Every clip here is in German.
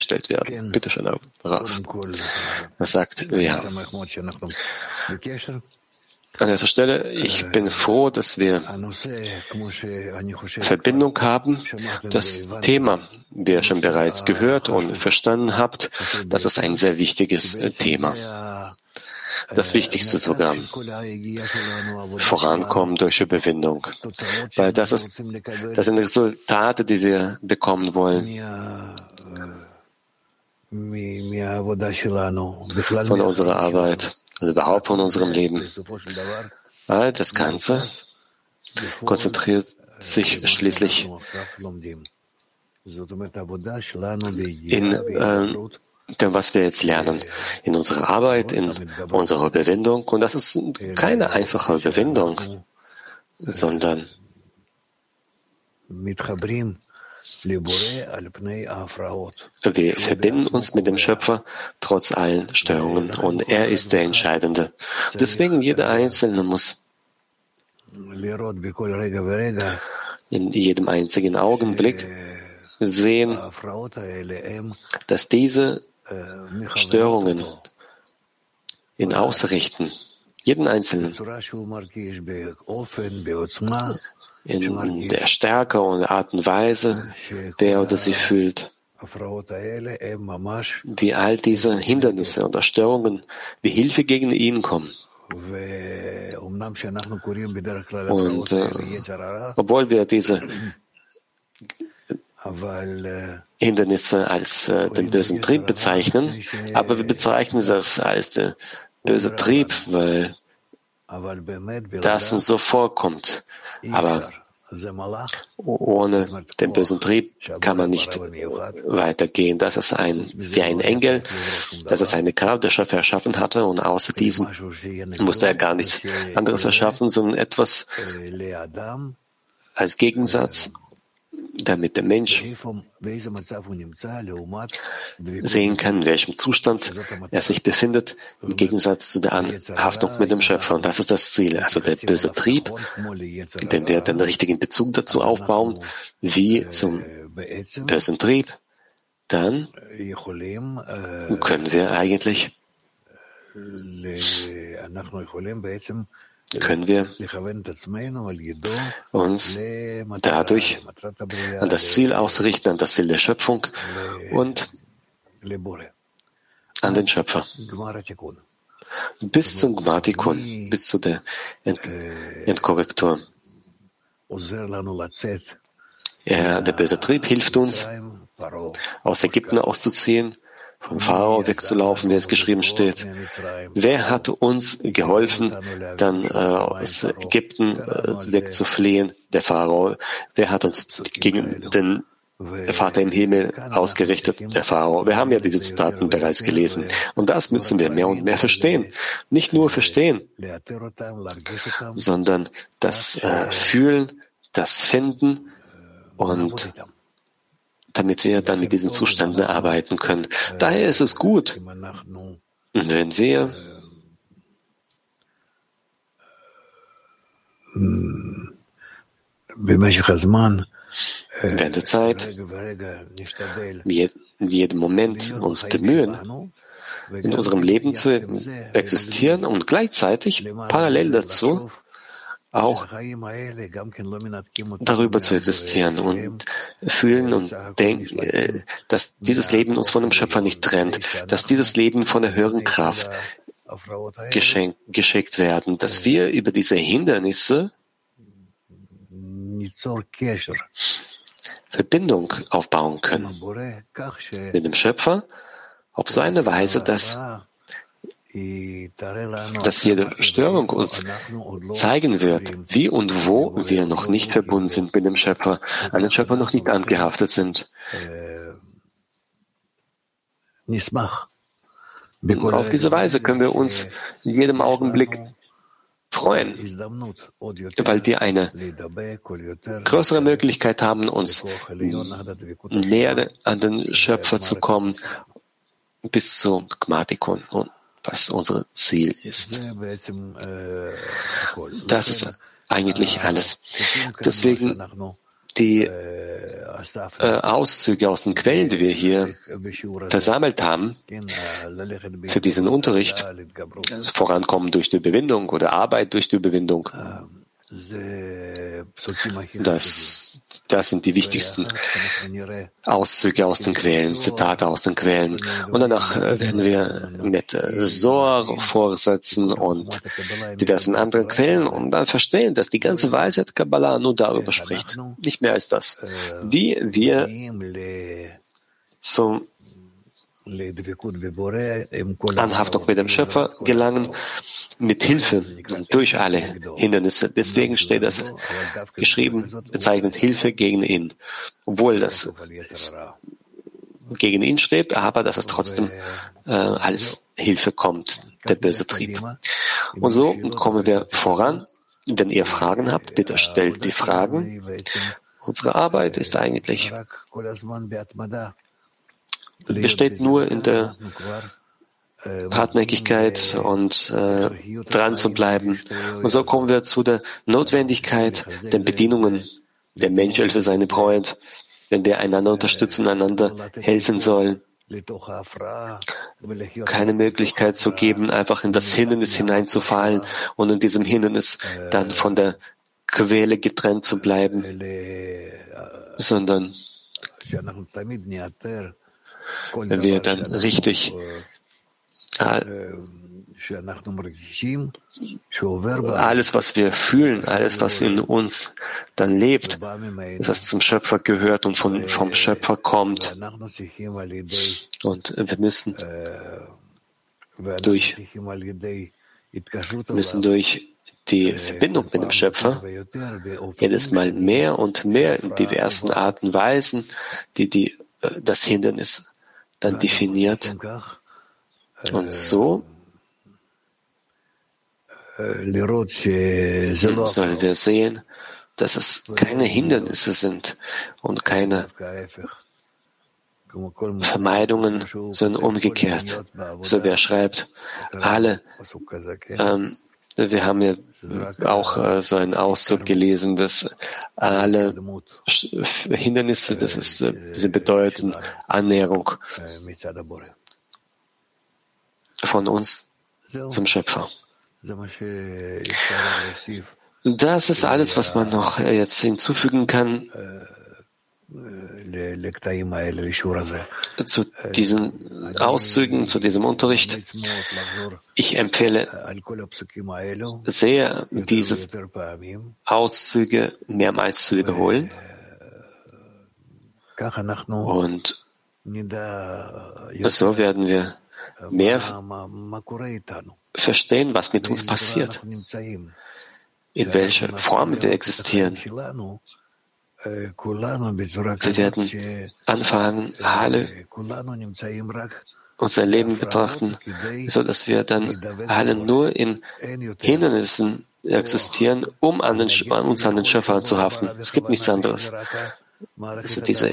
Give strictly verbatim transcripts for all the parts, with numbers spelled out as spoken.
gestellt werden. Bitte schön, Rav. Er sagt, ja. An dieser Stelle, ich bin froh, dass wir Verbindung haben. Das Thema, wie ihr schon bereits gehört und verstanden habt, das ist ein sehr wichtiges Thema. Das Wichtigste sogar. Vorankommen durch Überwindung. Weil das ist, das sind Resultate, die wir bekommen wollen. Von unserer Arbeit. Also überhaupt von unserem Leben. All das Ganze konzentriert sich schließlich in äh, dem, was wir jetzt lernen, in unserer Arbeit, in unserer Überwindung. Und das ist keine einfache Überwindung, sondern wir verbinden uns mit dem Schöpfer trotz allen Störungen und er ist der Entscheidende. Deswegen jeder Einzelne muss in jedem einzigen Augenblick sehen, dass diese Störungen ihn ausrichten, jeden Einzelnen, in der Stärke und Art und Weise, wer oder sie fühlt, wie all diese Hindernisse oder Störungen, wie Hilfe gegen ihn kommen. Und äh, obwohl wir diese Hindernisse als äh, den bösen Trieb bezeichnen, aber wir bezeichnen das als der böse Trieb, weil das uns so vorkommt. Aber ohne den bösen Trieb kann man nicht weitergehen. Das ist ein, wie ein Engel, das ist eine Kraft, der Schöpfer erschaffen hatte, und außer diesem musste er gar nichts anderes erschaffen, sondern etwas als Gegensatz, damit der Mensch sehen kann, in welchem Zustand er sich befindet, im Gegensatz zu der Anhaftung mit dem Schöpfer. Und das ist das Ziel. Also der böse Trieb, wenn wir den richtigen Bezug dazu aufbauen, wie zum bösen Trieb, dann können wir eigentlich können wir uns dadurch an das Ziel ausrichten, an das Ziel der Schöpfung und an den Schöpfer. Bis zum Gmatikon, bis zu der Ent Entkorrektur. Ja, der böse Trieb hilft uns, aus Ägypten auszuziehen, vom Pharao wegzulaufen, wie es geschrieben steht. Wer hat uns geholfen, dann äh, aus Ägypten äh, wegzufliehen? Der Pharao. Wer hat uns gegen den Vater im Himmel ausgerichtet? Der Pharao. Wir haben ja diese Zitaten bereits gelesen. Und das müssen wir mehr und mehr verstehen. Nicht nur verstehen, sondern das äh, Fühlen, das Finden und damit wir dann mit diesen Zuständen arbeiten können. Daher ist es gut, wenn wir während der Zeit, in jedem Moment uns bemühen, in unserem Leben zu existieren und gleichzeitig parallel dazu auch darüber zu existieren und fühlen und denken, dass dieses Leben uns von dem Schöpfer nicht trennt, dass dieses Leben von der höheren Kraft geschenkt, geschickt werden, dass wir über diese Hindernisse Verbindung aufbauen können mit dem Schöpfer auf so eine Weise, dass dass jede Störung uns zeigen wird, wie und wo wir noch nicht verbunden sind mit dem Schöpfer, an den Schöpfer noch nicht angehaftet sind. Und auf diese Weise können wir uns in jedem Augenblick freuen, weil wir eine größere Möglichkeit haben, uns näher an den Schöpfer zu kommen, bis zum Gmatikon, was unser Ziel ist. Das ist eigentlich alles. Deswegen die äh, Auszüge aus den Quellen, die wir hier versammelt haben, für diesen Unterricht, also Vorankommen durch die Überwindung oder Arbeit durch die Überwindung, das, das sind die wichtigsten Auszüge aus den Quellen, Zitate aus den Quellen. Und danach werden wir mit Zohar vorsetzen und diversen anderen Quellen und dann verstehen, dass die ganze Weisheit Kabbalah nur darüber spricht. Nicht mehr als das. Wie wir zum Anhaftung mit dem Schöpfer gelangen, mit Hilfe und durch alle Hindernisse. Deswegen steht das geschrieben, bezeichnet Hilfe gegen ihn. Obwohl das gegen ihn steht, aber dass es trotzdem äh, als Hilfe kommt, der böse Trieb. Und so kommen wir voran. Wenn ihr Fragen habt, bitte stellt die Fragen. Unsere Arbeit ist eigentlich besteht nur in der Hartnäckigkeit und äh, dran zu bleiben. Und so kommen wir zu der Notwendigkeit der Bedienungen. Der Mensch helfe seinem Freund, wenn wir einander unterstützen, einander helfen sollen. Keine Möglichkeit zu geben, einfach in das Hindernis hineinzufallen und in diesem Hindernis dann von der Quelle getrennt zu bleiben, sondern wenn wir dann richtig alles, was wir fühlen, alles, was in uns dann lebt, dass das zum Schöpfer gehört und von, vom Schöpfer kommt. Und wir müssen durch, müssen durch die Verbindung mit dem Schöpfer jedes Mal mehr und mehr in diversen Arten und Weisen, die, die das Hindernis dann definiert. Und so sollen wir sehen, dass es keine Hindernisse sind und keine Vermeidungen, sondern umgekehrt. So wie er schreibt, alle, ähm, wir haben ja auch äh, so einen Auszug gelesen, dass alle Hindernisse, das ist, äh, sie bedeuten Annäherung von uns zum Schöpfer. Das ist alles, was man noch jetzt hinzufügen kann zu diesen Auszügen, zu diesem Unterricht. Ich empfehle sehr, diese Auszüge mehrmals zu wiederholen. Und so werden wir mehr verstehen, was mit uns passiert, in welcher Form wir existieren. Wir werden anfangen, alle unser Leben betrachten, so dass wir dann alle nur in Hindernissen existieren, um an, den, an uns an den Schöpfer anzuhaften. Es gibt nichts anderes. Also diese,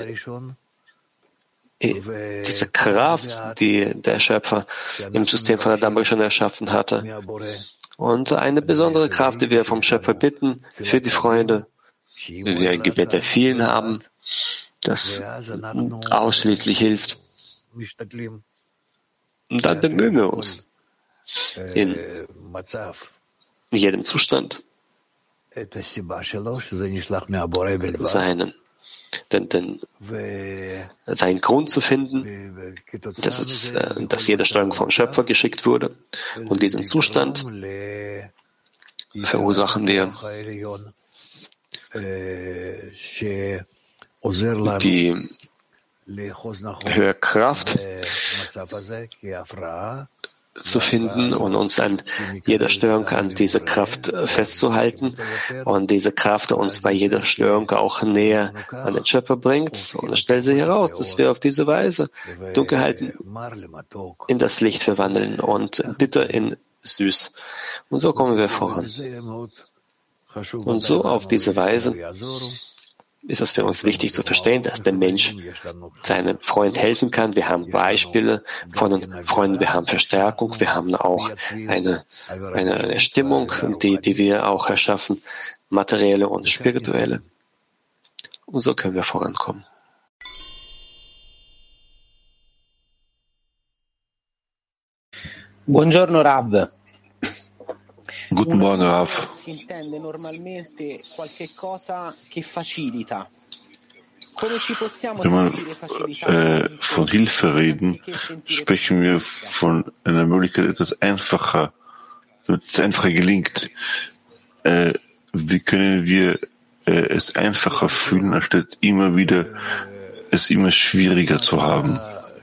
diese Kraft, die der Schöpfer im System von Adam schon erschaffen hatte. Und eine besondere Kraft, die wir vom Schöpfer bitten für die Freunde, wie wir ein Gebet der vielen haben, das ausschließlich hilft. Und dann bemühen wir uns in jedem Zustand seinen, den, den, seinen Grund zu finden, dass, es, äh, dass jede Steuerung vom Schöpfer geschickt wurde. Und diesen Zustand verursachen wir die höhere Kraft zu finden und uns an jeder Störung an diese Kraft festzuhalten und diese Kraft uns bei jeder Störung auch näher an den Schöpfer bringt. Und es stellt sich heraus, dass wir auf diese Weise Dunkelheiten in das Licht verwandeln und bitter in süß. Und so kommen wir voran. Und so auf diese Weise ist es für uns wichtig zu verstehen, dass der Mensch seinem Freund helfen kann. Wir haben Beispiele von den Freunden, wir haben Verstärkung, wir haben auch eine, eine Stimmung, die, die wir auch erschaffen, materielle und spirituelle. Und so können wir vorankommen. Buongiorno Rav. Guten Morgen, Rav. Si intende normalmente qualche cosa che facilita. Come ci possiamo Wenn sentire wir facilitare äh, von Hilfe reden, sprechen wir von einer Möglichkeit, etwas einfacher, damit es einfacher gelingt. Äh, wie können wir äh, es einfacher fühlen, anstatt immer wieder es immer schwieriger zu haben?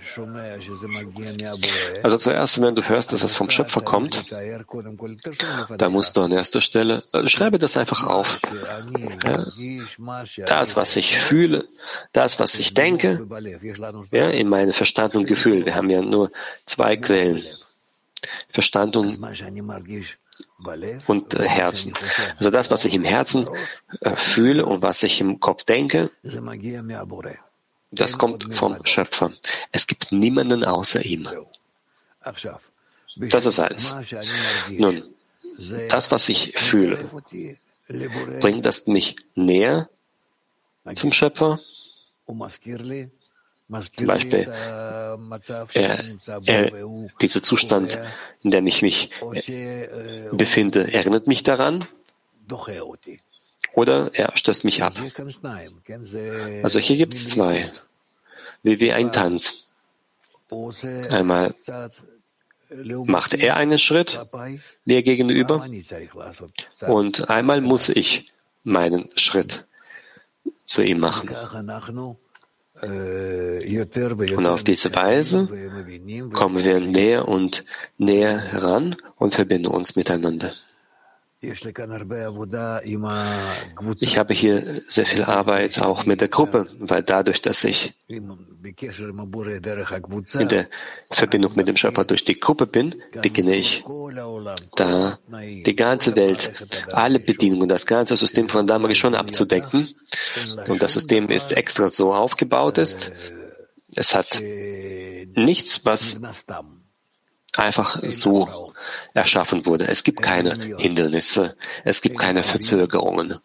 Also zuerst, wenn du hörst, dass es vom Schöpfer kommt, da musst du an erster Stelle, also schreibe das einfach auf. Ja, das, was ich fühle, das, was ich denke, ja, in meinem Verstand und Gefühl. Wir haben ja nur zwei Quellen, Verstand und, und äh, Herzen. Also das, was ich im Herzen äh, fühle und was ich im Kopf denke, das kommt vom Schöpfer. Es gibt niemanden außer ihm. Das ist eins. Nun, das, was ich fühle, bringt das mich näher zum Schöpfer? Zum Beispiel, er, er, dieser Zustand, in dem ich mich äh, befinde, erinnert mich daran? Oder er stößt mich ab. Also hier gibt es zwei, wie wie ein Tanz. Einmal macht er einen Schritt mir gegenüber und einmal muss ich meinen Schritt zu ihm machen. Und auf diese Weise kommen wir näher und näher heran und verbinden uns miteinander. Ich habe hier sehr viel Arbeit auch mit der Gruppe, weil dadurch, dass ich in der Verbindung mit dem Schöpfer durch die Gruppe bin, beginne ich da die ganze Welt, alle Bedingungen, das ganze System von Dhamma schon abzudecken. Und das System ist extra so aufgebaut ist. Es hat nichts, was einfach so erschaffen wurde. Es gibt keine Hindernisse, es gibt keine Verzögerungen,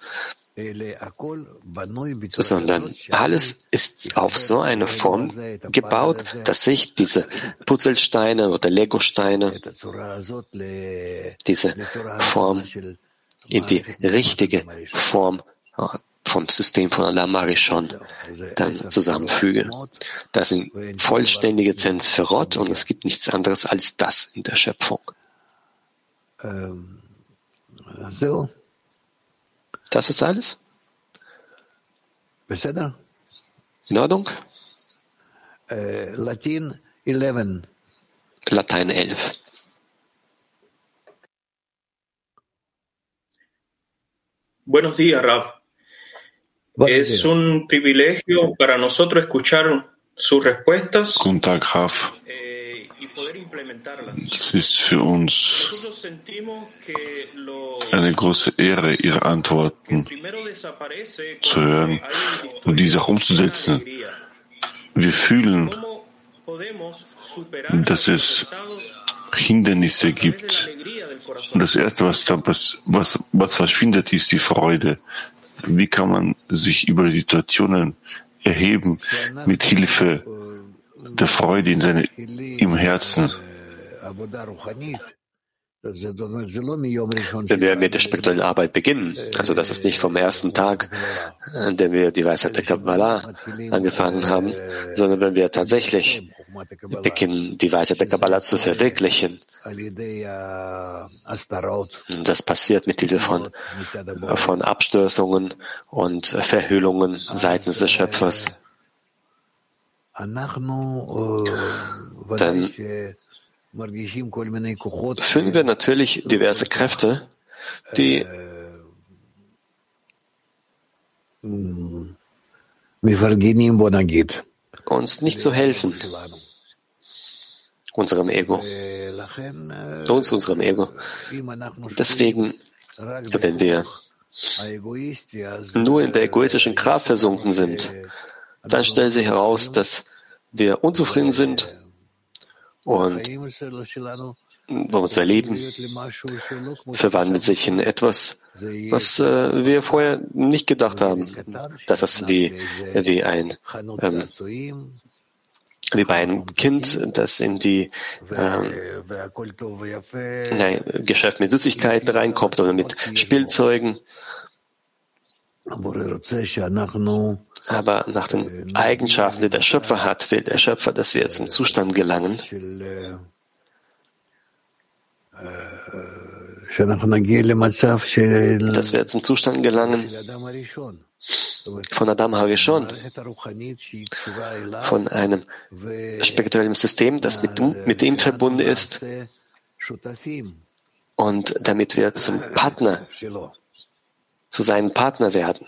sondern alles ist auf so eine Form gebaut, dass sich diese Puzzlesteine oder Legosteine, diese Form in die richtige Form vom System von Olam Arishon dann zusammenfüge. Das sind vollständige Zensferot und es gibt nichts anderes als das in der Schöpfung. Das ist alles? In Ordnung? Latein elf. Latein elf. Buenos días, Rav. Es un privilegio para nosotros escuchar sus respuestas Guten Tag, Rav. eh, y poder implementarlas. Es ist für uns Nosotros sentimos que lo eine große Ehre, Ihre Antworten primero desaparece zu cuando hören hay un und diese auch umzusetzen. alegría. Wir fühlen, ¿Cómo podemos superar dass es Hindernisse gibt. Und das Erste, was dann was, was, was verschwindet, ist die Freude. Wie kann man sich über Situationen erheben mit Hilfe der Freude in seine, im Herzen? Wenn wir mit der spirituellen Arbeit beginnen, also das ist nicht vom ersten Tag, an dem wir die Weisheit der Kabbalah angefangen haben, sondern wenn wir tatsächlich beginnen, die Weisheit der Kabbalah zu verwirklichen, das passiert mit Hilfe von, von Abstößungen und Verhüllungen seitens des Schöpfers, dann fühlen wir natürlich diverse Kräfte, die uns nicht so helfen, unserem Ego, uns, unserem Ego. Deswegen, wenn wir nur in der egoistischen Kraft versunken sind, dann stellt sich heraus, dass wir unzufrieden sind und wo unser Leben verwandelt sich in etwas, was äh, wir vorher nicht gedacht haben, dass es wie, wie ein ähm, wie bei einem Kind, das in die ähm, in ein Geschäft mit Süßigkeiten reinkommt oder mit Spielzeugen. Aber nach den Eigenschaften, die der Schöpfer hat, will der Schöpfer, dass wir zum Zustand gelangen, dass wir zum Zustand gelangen von Adam Harishon, von einem spirituellen System, das mit, mit ihm verbunden ist, und damit wir zum Partner, zu seinen Partner werden.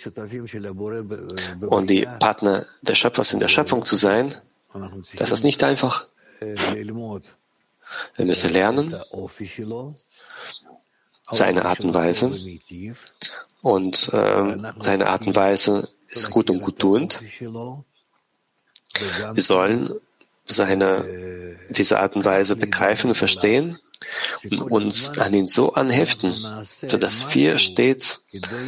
Und die Partner des Schöpfers in der Schöpfung zu sein, das ist nicht einfach. Wir müssen lernen, seine Art und Weise. Und äh, seine Art und Weise ist gut und guttuend. Wir sollen seine, diese Art und Weise begreifen und verstehen und uns an ihn so anheften, sodass wir stets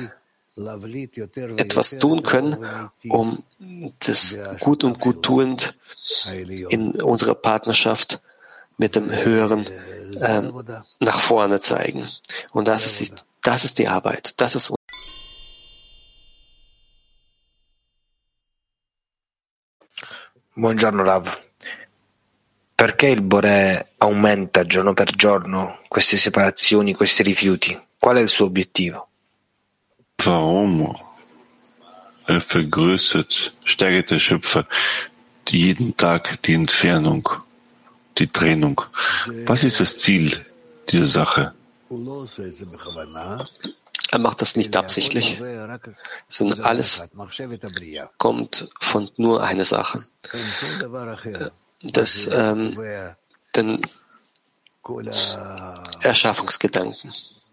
etwas tun können, um das gut und guttuend in unserer Partnerschaft mit dem Höheren äh, nach vorne zeigen. Und das ist, das ist die Arbeit. Das ist Buongiorno Rav. Perché il Bore aumenta giorno per giorno queste separazioni, questi rifiuti? Qual è il suo obiettivo? Warum er vergrößert, steigert der Schöpfer jeden Tag die Entfernung, die Trennung? Was ist das Ziel dieser Sache? Er macht das nicht absichtlich, sondern alles kommt von nur einer Sache. Das, ähm, den Erschaffungsgedanken.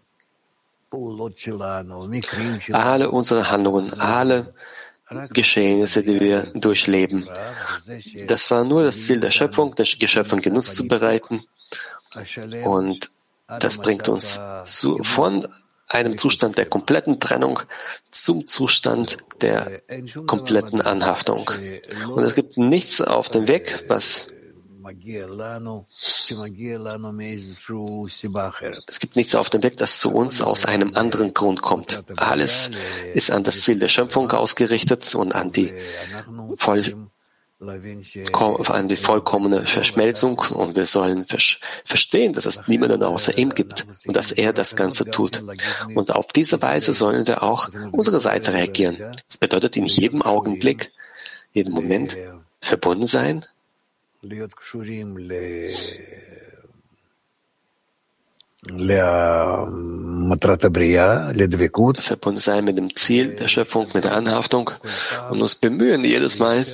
Alle unsere Handlungen, alle Geschehnisse, die wir durchleben, das war nur das Ziel der Schöpfung, der Geschöpfung Genuss zu bereiten. Und das bringt uns zu, von einem Zustand der kompletten Trennung zum Zustand der kompletten Anhaftung. Und es gibt nichts auf dem Weg, was es gibt nichts auf dem Weg, das zu uns aus einem anderen Grund kommt. Alles ist an das Ziel der Schöpfung ausgerichtet und an die voll an die vollkommene Verschmelzung, und wir sollen verstehen, dass es niemanden außer ihm gibt und dass er das Ganze tut. Und auf diese Weise sollen wir auch unsere Seite reagieren. Das bedeutet, in jedem Augenblick, jedem Moment verbunden sein, verbunden sein mit dem Ziel der Schöpfung, mit der Anhaftung und uns bemühen, jedes Mal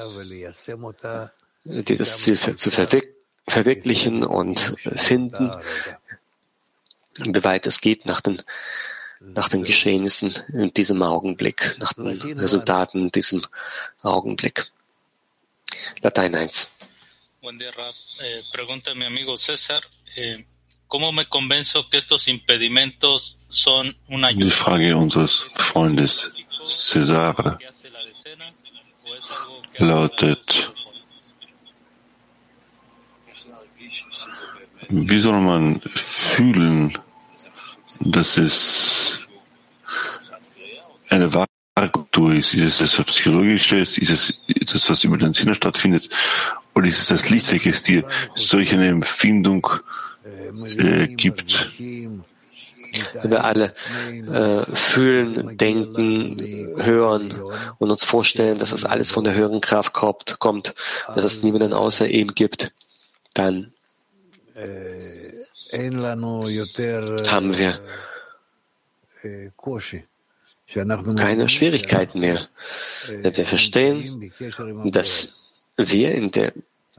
dieses Ziel zu verwirk- verwirklichen und finden, wie weit es geht nach den, nach den Geschehnissen in diesem Augenblick, nach den Resultaten in diesem Augenblick. Latein eins. Buen día, Rab. Eh, pregunta mi amigo César. Eh, ¿Cómo me convenzo que estos impedimentos son una Die Frage unseres Freundes Cesare lautet: Wie soll man fühlen, dass es eine wahre Kultur ist? Ist es das Psychologische? Ist es das, was über den Sinne stattfindet? Oder ist es das Licht, welches dir solch eine Empfindung äh, gibt? Wenn wir alle äh, fühlen, denken, hören und uns vorstellen, dass es alles von der höheren Kraft kommt, kommt, dass es niemanden außer ihm gibt, dann haben wir keine Schwierigkeiten mehr. Wenn wir verstehen, dass wir in der,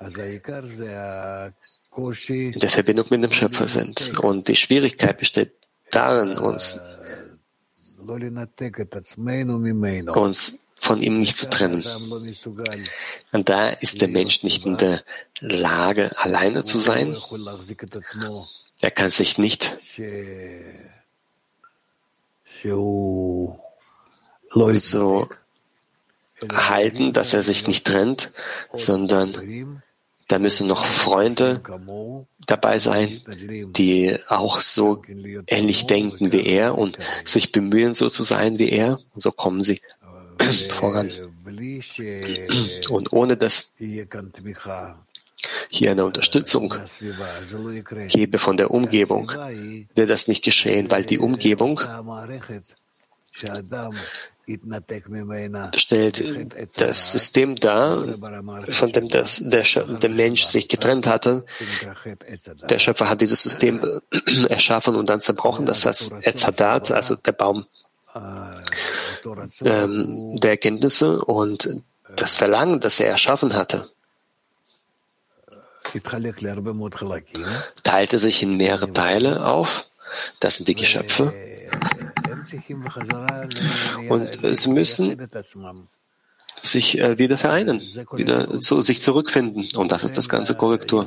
in der Verbindung mit dem Schöpfer sind. Und die Schwierigkeit besteht darin, uns, uns von ihm nicht zu trennen. Und da ist der Mensch nicht in der Lage, alleine zu sein. Er kann sich nicht so halten, dass er sich nicht trennt, sondern da müssen noch Freunde dabei sein, die auch so ähnlich denken wie er und sich bemühen, so zu sein wie er. Und so kommen sie voran. Und ohne dass hier eine Unterstützung gebe von der Umgebung, wird das nicht geschehen, weil die Umgebung stellt das System dar, von dem das, der, der Mensch sich getrennt hatte. Der Schöpfer hat dieses System erschaffen und dann zerbrochen. Das heißt Etzadat, also der Baum ähm, der Erkenntnisse und das Verlangen, das er erschaffen hatte, teilte sich in mehrere Teile auf. Das sind die Geschöpfe. Und sie müssen sich äh, wieder vereinen, wieder zu sich zurückfinden. Und das ist das ganze Korrektur.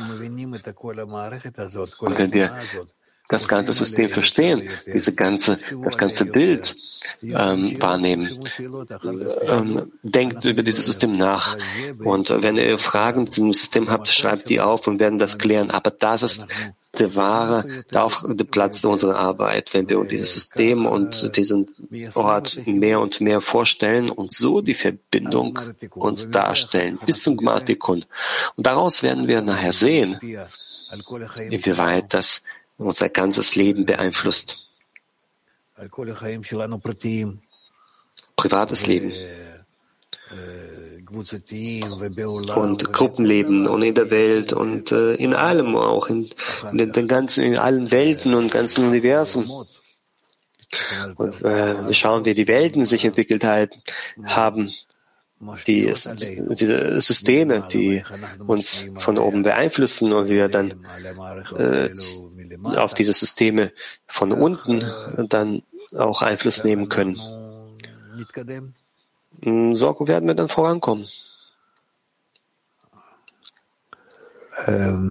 Und wenn wir das ganze System verstehen, diese ganze, das ganze Bild ähm, wahrnehmen, ähm, denkt über dieses System nach. Und wenn ihr Fragen zu dem System habt, schreibt die auf und werden das klären. Aber das ist der wahre, der, auf, der Platz unserer Arbeit, wenn wir dieses System und diesen Ort mehr und mehr vorstellen und so die Verbindung uns darstellen bis zum Gmartikun. Und daraus werden wir nachher sehen, inwieweit das unser ganzes Leben beeinflusst. Privates Leben und Gruppenleben und in der Welt und äh, in allem auch, in, in, den, den ganzen, in allen Welten und ganzen Universum. Und äh, wir schauen, wie die Welten sich entwickelt haben, die, die Systeme, die uns von oben beeinflussen und wir dann äh, auf diese Systeme von unten dann auch Einfluss nehmen können. So werden wir dann vorankommen. Ähm.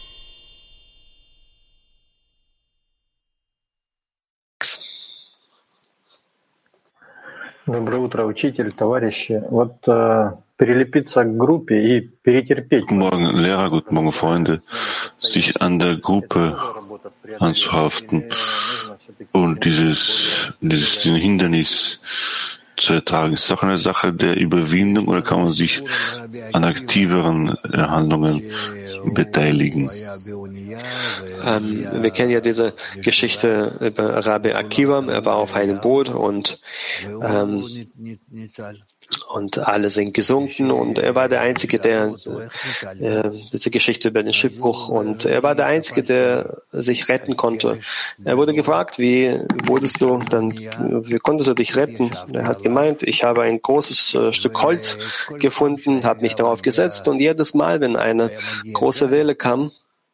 Доброе утро, учитель, товарищи. Вот э, прилепиться к группе и перетерпеть. Guten Morgen, Lehrer, guten Morgen, Freunde. Sich an der Gruppe anzuhaften und dieses, dieses diesen Hindernis zu ertragen. Ist das auch eine Sache der Überwindung oder kann man sich an aktiveren Handlungen beteiligen? Ähm, wir kennen ja diese Geschichte über Rabbi Akiva. Er war auf einem Boot und ähm, und alle sind gesunken und er war der Einzige, der äh, diese Geschichte über den Schiffbruch und er war der Einzige, der sich retten konnte. Er wurde gefragt, wie wurdest du dann, wie konntest du dich retten? Er hat gemeint, ich habe ein großes äh, Stück Holz gefunden, habe mich darauf gesetzt und jedes Mal, wenn eine große Welle kam,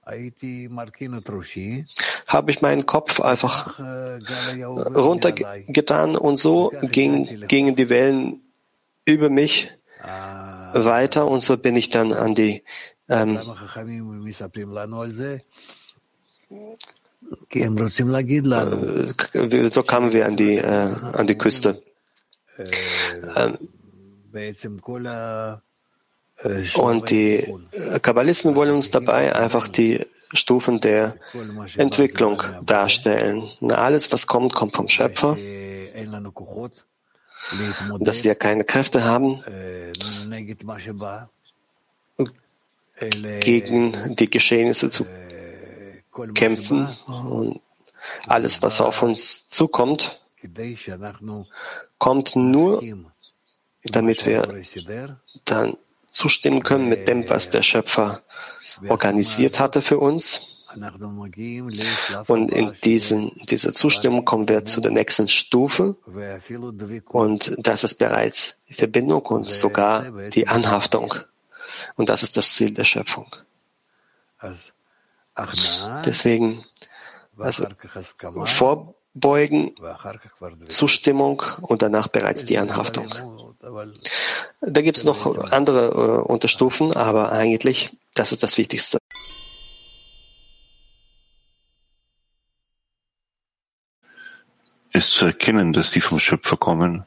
habe ich meinen Kopf einfach runtergetan und so ging, gingen die Wellen über mich weiter und so bin ich dann an die ähm, äh, so kamen wir an die äh, an die Küste. Ähm, und die Kabbalisten wollen uns dabei einfach die Stufen der Entwicklung darstellen. Alles, was kommt, kommt vom Schöpfer. Dass wir keine Kräfte haben, gegen die Geschehnisse zu kämpfen. Und alles, was auf uns zukommt, kommt nur, damit wir dann zustimmen können mit dem, was der Schöpfer organisiert hatte für uns. Und in diesen, dieser Zustimmung kommen wir zu der nächsten Stufe. Und das ist bereits die Verbindung und sogar die Anhaftung. Und das ist das Ziel der Schöpfung. Deswegen, also Vorbeugen, Zustimmung und danach bereits die Anhaftung. Da gibt es noch andere äh, Unterstufen, aber eigentlich, das ist das Wichtigste. Ist zu erkennen, dass sie vom Schöpfer kommen.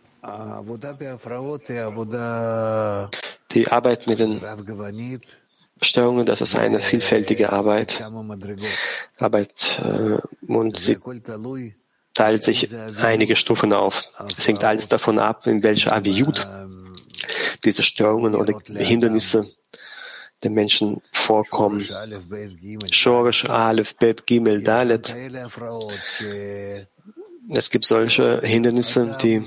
Die Arbeit mit den Störungen, das ist eine vielfältige Arbeit. Arbeit äh, und sie teilt sich einige Stufen auf. Es hängt alles davon ab, in welcher Aviyut diese Störungen oder Hindernisse den Menschen vorkommen. Shorish, Aleph, Bet, Gimel, Dalet. Es gibt solche Hindernisse, die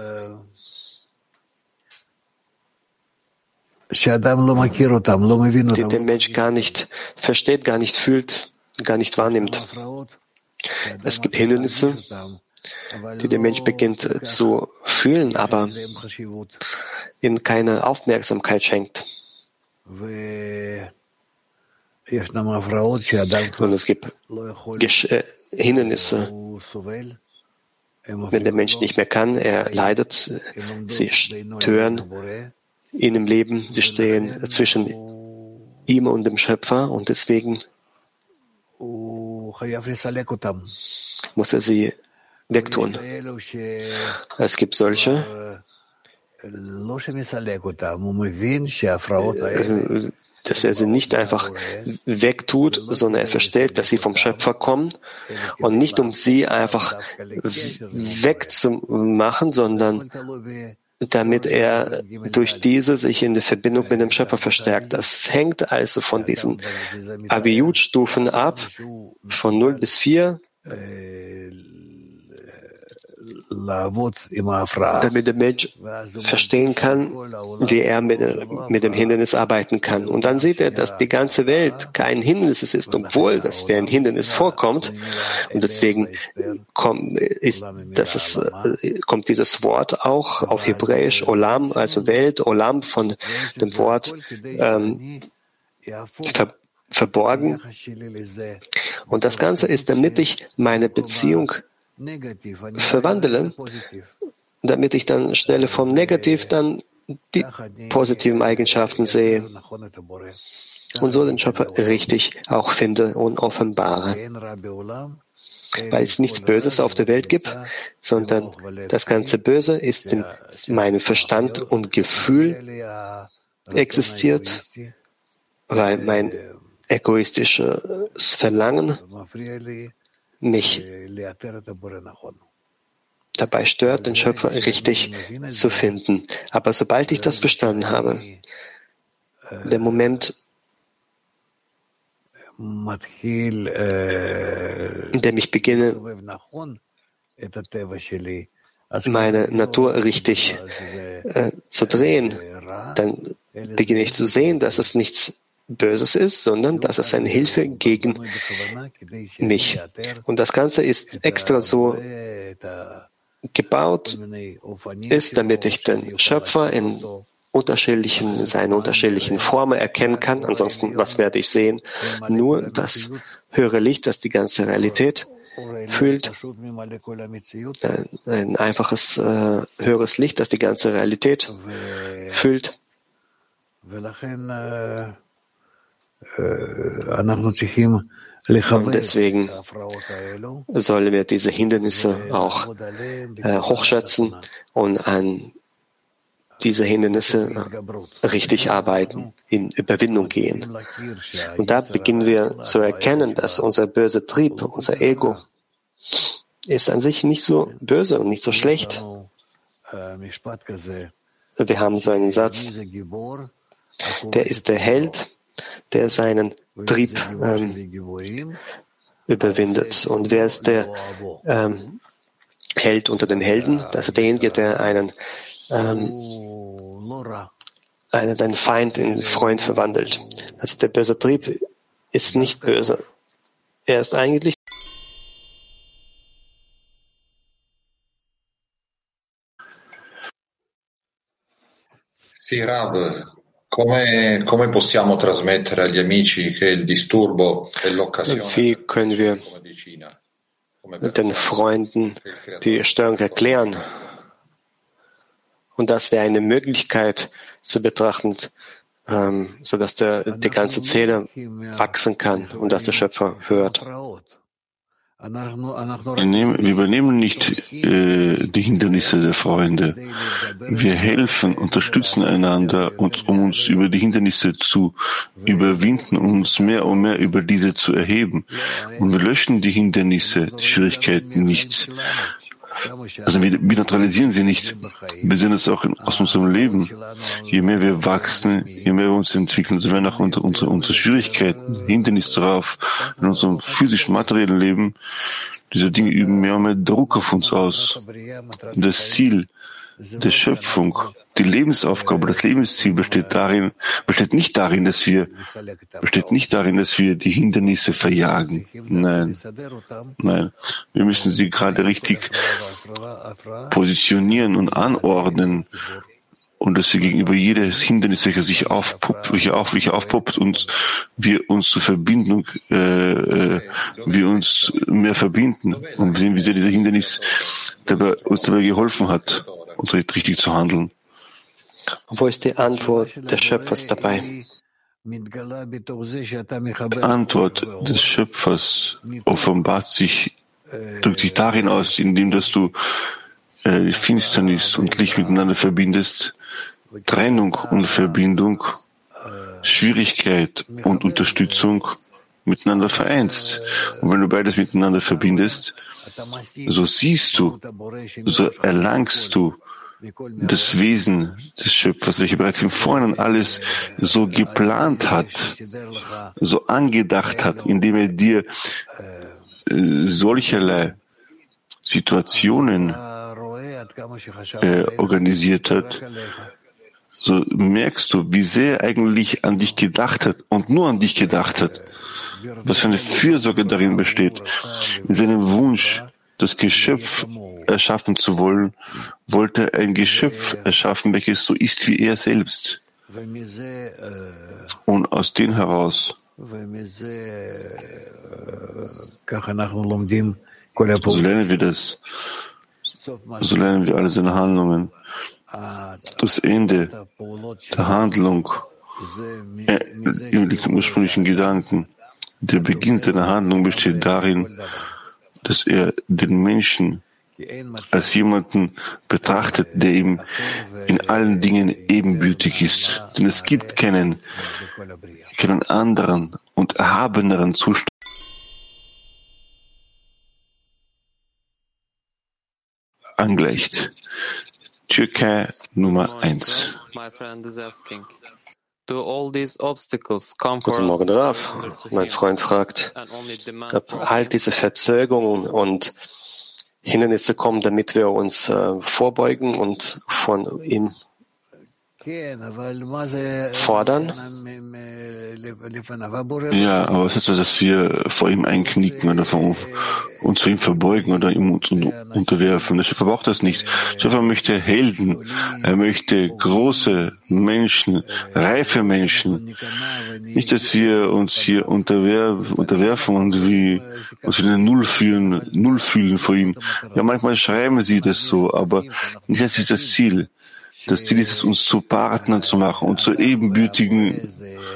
die der Mensch gar nicht versteht, gar nicht fühlt, gar nicht wahrnimmt. Es gibt Hindernisse, die der Mensch beginnt zu fühlen, aber ihnen keine Aufmerksamkeit schenkt. Und es gibt Gesch- äh, Hindernisse, wenn der Mensch nicht mehr kann, er leidet, sie stören ihn im Leben, sie stehen zwischen ihm und dem Schöpfer und deswegen muss er sie wegtun. Es gibt solche, dass er sie nicht einfach wegtut, sondern er versteht, dass sie vom Schöpfer kommen und nicht um sie einfach wegzumachen, sondern damit er durch diese sich in der Verbindung mit dem Schöpfer verstärkt. Das hängt also von diesen Aviyut-Stufen ab, von null bis vier, damit der Mensch verstehen kann, wie er mit, mit dem Hindernis arbeiten kann. Und dann sieht er, dass die ganze Welt kein Hindernis ist, obwohl das wie ein Hindernis vorkommt. Und deswegen kommt, ist, dass es, kommt dieses Wort auch auf Hebräisch, Olam, also Welt, Olam von dem Wort ähm, ver, verborgen. Und das Ganze ist, damit ich meine Beziehung verwandle, damit ich dann stelle vom Negativ dann die positiven Eigenschaften sehe und so den Schöpfer richtig auch finde und offenbare. Weil es nichts Böses auf der Welt gibt, sondern das ganze Böse ist in meinem Verstand und Gefühl existiert, weil mein egoistisches Verlangen mich dabei stört, den Schöpfer richtig zu finden. Aber sobald ich das verstanden habe, der Moment, in dem ich beginne, meine Natur richtig äh, zu drehen, dann beginne ich zu sehen, dass es nichts Böses ist, sondern dass es eine Hilfe gegen mich. Und das Ganze ist extra so gebaut, ist, damit ich den Schöpfer in unterschiedlichen, in seinen unterschiedlichen Formen erkennen kann. Ansonsten, was werde ich sehen? Nur das höhere Licht, das die ganze Realität füllt. Ein einfaches, äh, höheres Licht, das die ganze Realität füllt. Und deswegen sollen wir diese Hindernisse auch äh, hochschätzen und an diese Hindernisse richtig arbeiten, in Überwindung gehen. Und da beginnen wir zu erkennen, dass unser böser Trieb, unser Ego, ist an sich nicht so böse und nicht so schlecht. Wir haben so einen Satz, der ist der Held, der seinen Trieb ähm, überwindet. Und wer ist der ähm, Held unter den Helden? Das ist derjenige, der einen, ähm, einen, einen Feind in Freund verwandelt. Also der böse Trieb ist nicht böse. Er ist eigentlich Sì, Rav, come, come possiamo trasmettere agli amici che il disturbo è l'occasione Wie können wir come decina, come den Freunden die Störung erklären Und das wäre eine Möglichkeit zu betrachten, ähm, sodass der, die ganze Zelle wachsen kann und dass der Schöpfer hört. Wir, nehmen, wir übernehmen nicht äh, die Hindernisse der Freunde. Wir helfen, unterstützen einander, und, um uns über die Hindernisse zu überwinden, um uns mehr und mehr über diese zu erheben. Und wir löschen die Hindernisse, die Schwierigkeiten nicht. Also wir, wir neutralisieren sie nicht. Wir sehen es auch in, aus unserem Leben. Je mehr wir wachsen, je mehr wir uns entwickeln, so werden auch unsere, unsere, unsere Schwierigkeiten, Hindernisse darauf, in unserem physischen, materiellen Leben. Diese Dinge üben mehr und mehr Druck auf uns aus. Das Ziel der Schöpfung, die Lebensaufgabe, das Lebensziel besteht darin, besteht nicht darin, dass wir, besteht nicht darin, dass wir die Hindernisse verjagen. Nein, nein. Wir müssen sie gerade richtig positionieren und anordnen, und dass wir gegenüber jedes Hindernis, welches sich aufpuppt, welche auf, welche aufpuppt, und wir uns zur Verbindung, äh, äh, wir uns mehr verbinden und sehen, wie sehr dieser Hindernis dabei, uns dabei geholfen hat, uns richtig zu handeln. Wo ist die Antwort des Schöpfers dabei? Die Antwort des Schöpfers offenbart sich, drückt sich darin aus, indem dass du äh, Finsternis und Licht miteinander verbindest, Trennung und Verbindung, Schwierigkeit und Unterstützung miteinander vereinst. Und wenn du beides miteinander verbindest, so siehst du, so erlangst du das Wesen des Schöpfers, welcher bereits im Vorhinein alles so geplant hat, so angedacht hat, indem er dir solcherlei Situationen äh, organisiert hat. So merkst du, wie sehr er eigentlich an dich gedacht hat und nur an dich gedacht hat. Was für eine Fürsorge darin besteht. In seinem Wunsch, das Geschöpf erschaffen zu wollen, wollte er ein Geschöpf erschaffen, welches so ist wie er selbst. Und aus dem heraus so lernen wir das. So lernen wir alle seine Handlungen. Das Ende der Handlung äh, liegt im ursprünglichen Gedanken. Der Beginn seiner Handlung besteht darin, dass er den Menschen als jemanden betrachtet, der ihm in allen Dingen ebenbürtig ist. Denn es gibt keinen, keinen anderen und erhabeneren Zustand angleicht. Türkei Nummer eins. Guten Morgen, Rav. Mein Freund fragt, ob all diese Verzögerungen und Hindernisse kommen, damit wir uns äh, vorbeugen und von ihm fordern. Ja, aber es ist so, dass wir vor ihm einknicken oder vor uns zu ihm verbeugen oder ihm uns unterwerfen. Der Schöpfer braucht das nicht. Der Schöpfer möchte Helden. Er möchte große Menschen, reife Menschen. Nicht, dass wir uns hier unterwerf, unterwerfen und wie uns wieder null fühlen, null fühlen vor ihm. Ja, manchmal schreiben sie das so, aber nicht das ist das Ziel. Das Ziel ist es, uns zu Partnern zu machen und zu ebenbürtigen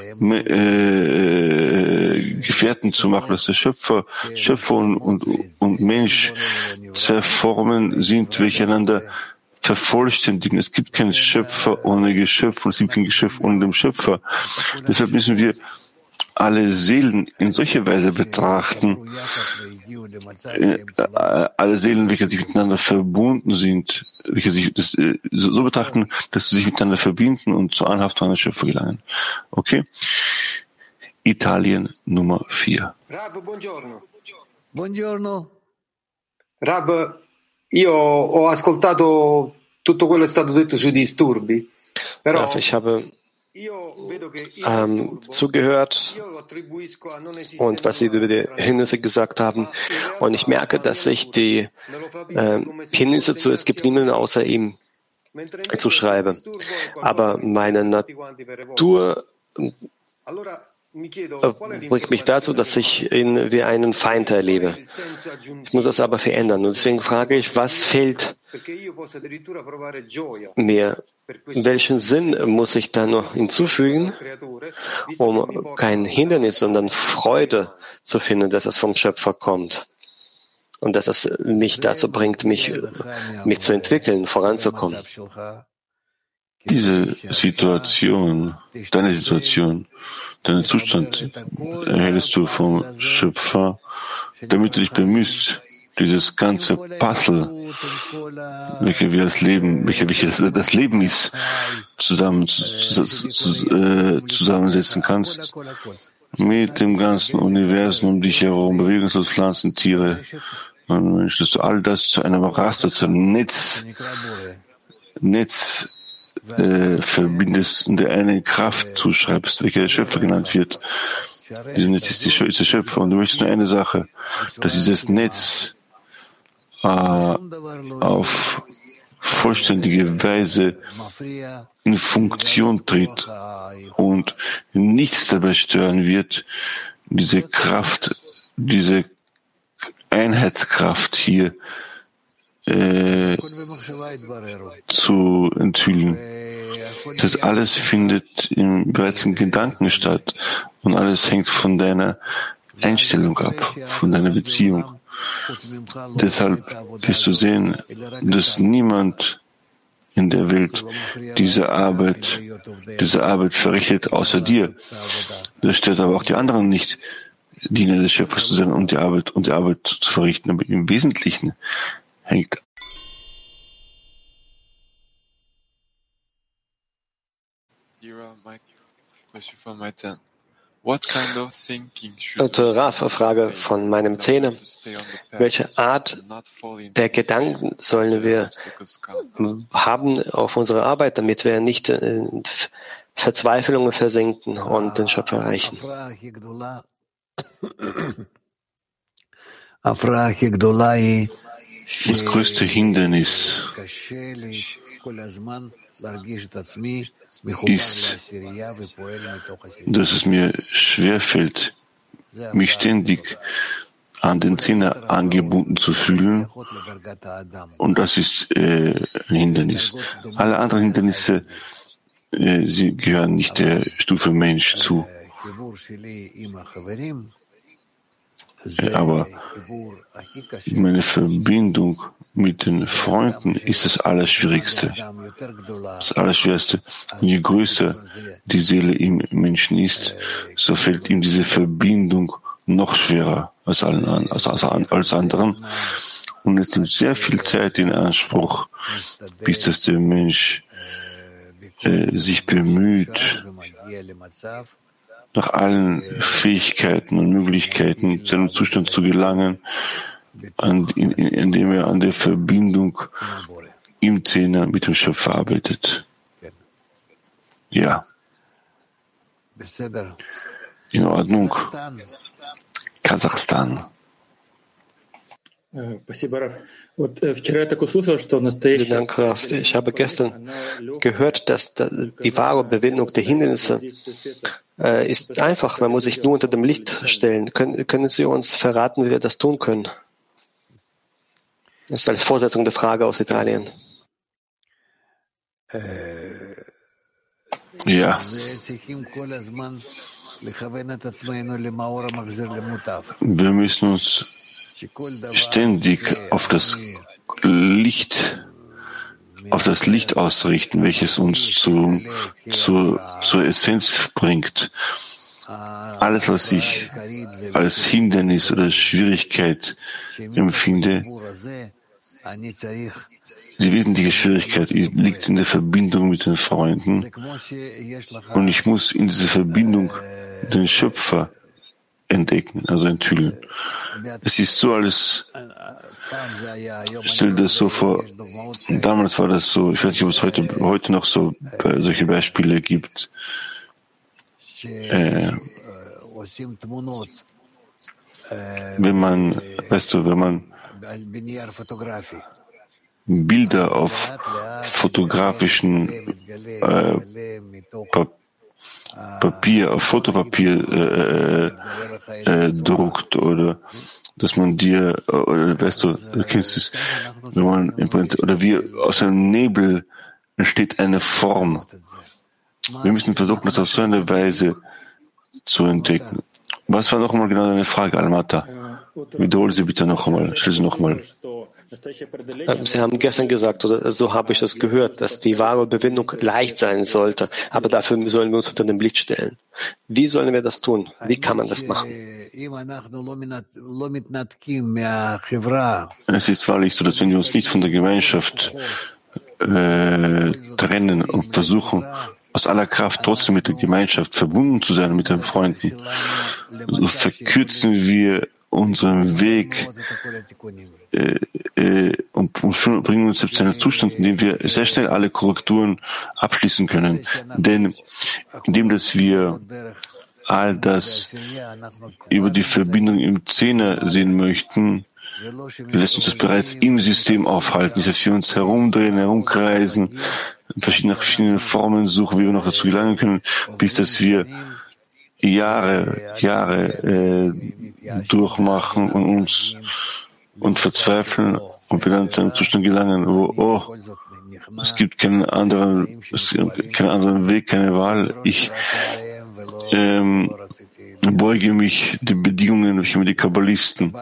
äh, Gefährten zu machen, dass der Schöpfer, Schöpfer und, und, und Mensch zwei Formen sind, welche einander vervollständigen. Es gibt keinen Schöpfer ohne Geschöpf und es gibt kein Geschöpf ohne den Schöpfer. Deshalb müssen wir alle Seelen in solcher Weise betrachten, äh, alle Seelen, welche sich miteinander verbunden sind, welche sich das, äh, so, so betrachten, dass sie sich miteinander verbinden und zur Anhaftung an den Schöpfer gelangen. Okay? Italien Nummer vier. Rab, buongiorno. Buongiorno. Rab, io ho ascoltato tutto quello che è stato detto sui disturbi, però Rab, ich habe Ähm, zugehört und was Sie über die Hindernisse gesagt haben. Und ich merke, dass ich die äh, Hindernisse zu es gibt niemanden außer ihm zuschreibe. Aber meine Natur bringt mich dazu, dass ich ihn wie einen Feind erlebe. Ich muss das aber verändern. Und deswegen frage ich, was fehlt mir? Welchen Sinn muss ich da noch hinzufügen, um kein Hindernis, sondern Freude zu finden, dass es vom Schöpfer kommt? Und dass es mich dazu bringt, mich, mich zu entwickeln, voranzukommen. Diese Situation, deine Situation, deinen Zustand erhältst du vom Schöpfer, damit du dich bemühst, dieses ganze Puzzle, welche wir das Leben, welche, welche das, das Leben ist, zusammen, zu, zu, äh, zusammensetzen kannst, mit dem ganzen Universum um dich herum, bewegungslos Pflanzen, Tiere, und Menschen, dass du all das zu einem Raster, zu einem Netz, Netz äh, verbindest und der eine Kraft zuschreibst, welche der Schöpfer genannt wird. Dieses Netz ist, die, ist der Schöpfer und du möchtest nur eine Sache, dass dieses Netz äh, auf vollständige Weise in Funktion tritt und nichts dabei stören wird, diese Kraft, diese Einheitskraft hier äh, zu enthüllen. Das heißt, alles findet im, bereits im Gedanken statt und alles hängt von deiner Einstellung ab, von deiner Beziehung. Deshalb wirst du sehen, dass niemand in der Welt diese Arbeit, diese Arbeit verrichtet außer dir. Das stört aber auch die anderen nicht, Diener des Schöpfers zu sein und die Arbeit und die Arbeit zu verrichten. Aber im Wesentlichen hängt Also, Raf, Frage von meinem Zehner. Welche Art der Gedanken sollen wir haben auf unsere Arbeit, damit wir nicht in Verzweiflungen versinken und den Schöpfer erreichen? Das größte Hindernis ist, dass es mir schwerfällt, mich ständig an den Zehner angebunden zu fühlen. Und das ist äh, ein Hindernis. Alle anderen Hindernisse, äh, sie gehören nicht der Stufe Mensch zu. Aber meine Verbindung mit den Freunden ist das Allerschwierigste. Das Allerschwerste. Je größer die Seele im Menschen ist, so fällt ihm diese Verbindung noch schwerer als allen als, als, als anderen. Und es nimmt sehr viel Zeit in Anspruch, bis dass der Mensch äh, sich bemüht, nach allen Fähigkeiten und Möglichkeiten zu einem Zustand zu gelangen, an, in, in, indem er an der Verbindung im Zehner mit dem Schöpfer arbeitet. Ja. In Ordnung. Kasachstan. Vielen Dank, Raf. Ich habe gestern gehört, dass die wahre Bewindung der Hindernisse äh, ist einfach. Man muss sich nur unter dem Licht stellen. Können, können Sie uns verraten, wie wir das tun können? Das ist als Vorsetzung der Frage aus Italien. Ja. Wir müssen uns ständig auf das Licht, auf das Licht ausrichten, welches uns zu, zu, zur Essenz bringt. Alles, was ich als Hindernis oder Schwierigkeit empfinde, die wesentliche Schwierigkeit liegt in der Verbindung mit den Freunden. Und ich muss in dieser Verbindung den Schöpfer entdecken, also enthüllen. Es ist so alles, stell dir das so vor, damals war das so, ich weiß nicht, ob es heute, heute noch so solche Beispiele gibt. Äh, wenn man, weißt du, wenn man Bilder auf fotografischen äh, Papier, auf Fotopapier äh, äh, druckt oder dass man dir, oder weißt du, du kennst es, wenn man im Prinzip, oder wie aus einem Nebel entsteht eine Form. Wir müssen versuchen, das auf so eine Weise zu entdecken. Was war noch einmal genau deine Frage, Almata? Wiederhole sie bitte noch einmal, stell sie noch einmal. Sie haben gestern gesagt, oder so habe ich das gehört, dass die wahre Überwindung leicht sein sollte, aber dafür sollen wir uns unter den Blick stellen. Wie sollen wir das tun? Wie kann man das machen? Es ist wahrlich so, dass wenn wir uns nicht von der Gemeinschaft äh, trennen und versuchen, aus aller Kraft trotzdem mit der Gemeinschaft verbunden zu sein, mit den Freunden, so verkürzen wir unseren Weg äh, äh, und, und bringen uns selbst in einen Zustand, in dem wir sehr schnell alle Korrekturen abschließen können. Denn indem, dass wir all das über die Verbindung im Zehner sehen möchten, lässt uns das bereits im System aufhalten, dass wir uns herumdrehen, herumkreisen, verschiedene, nach verschiedenen Formen suchen, wie wir noch dazu gelangen können, bis dass wir Jahre, Jahre äh, durchmachen und uns und verzweifeln und wir dann zu einem Zustand gelangen, wo, oh, es gibt keinen anderen, es gibt keinen anderen Weg, keine Wahl. Ich ähm, beuge mich den Bedingungen, welche die Kabbalisten,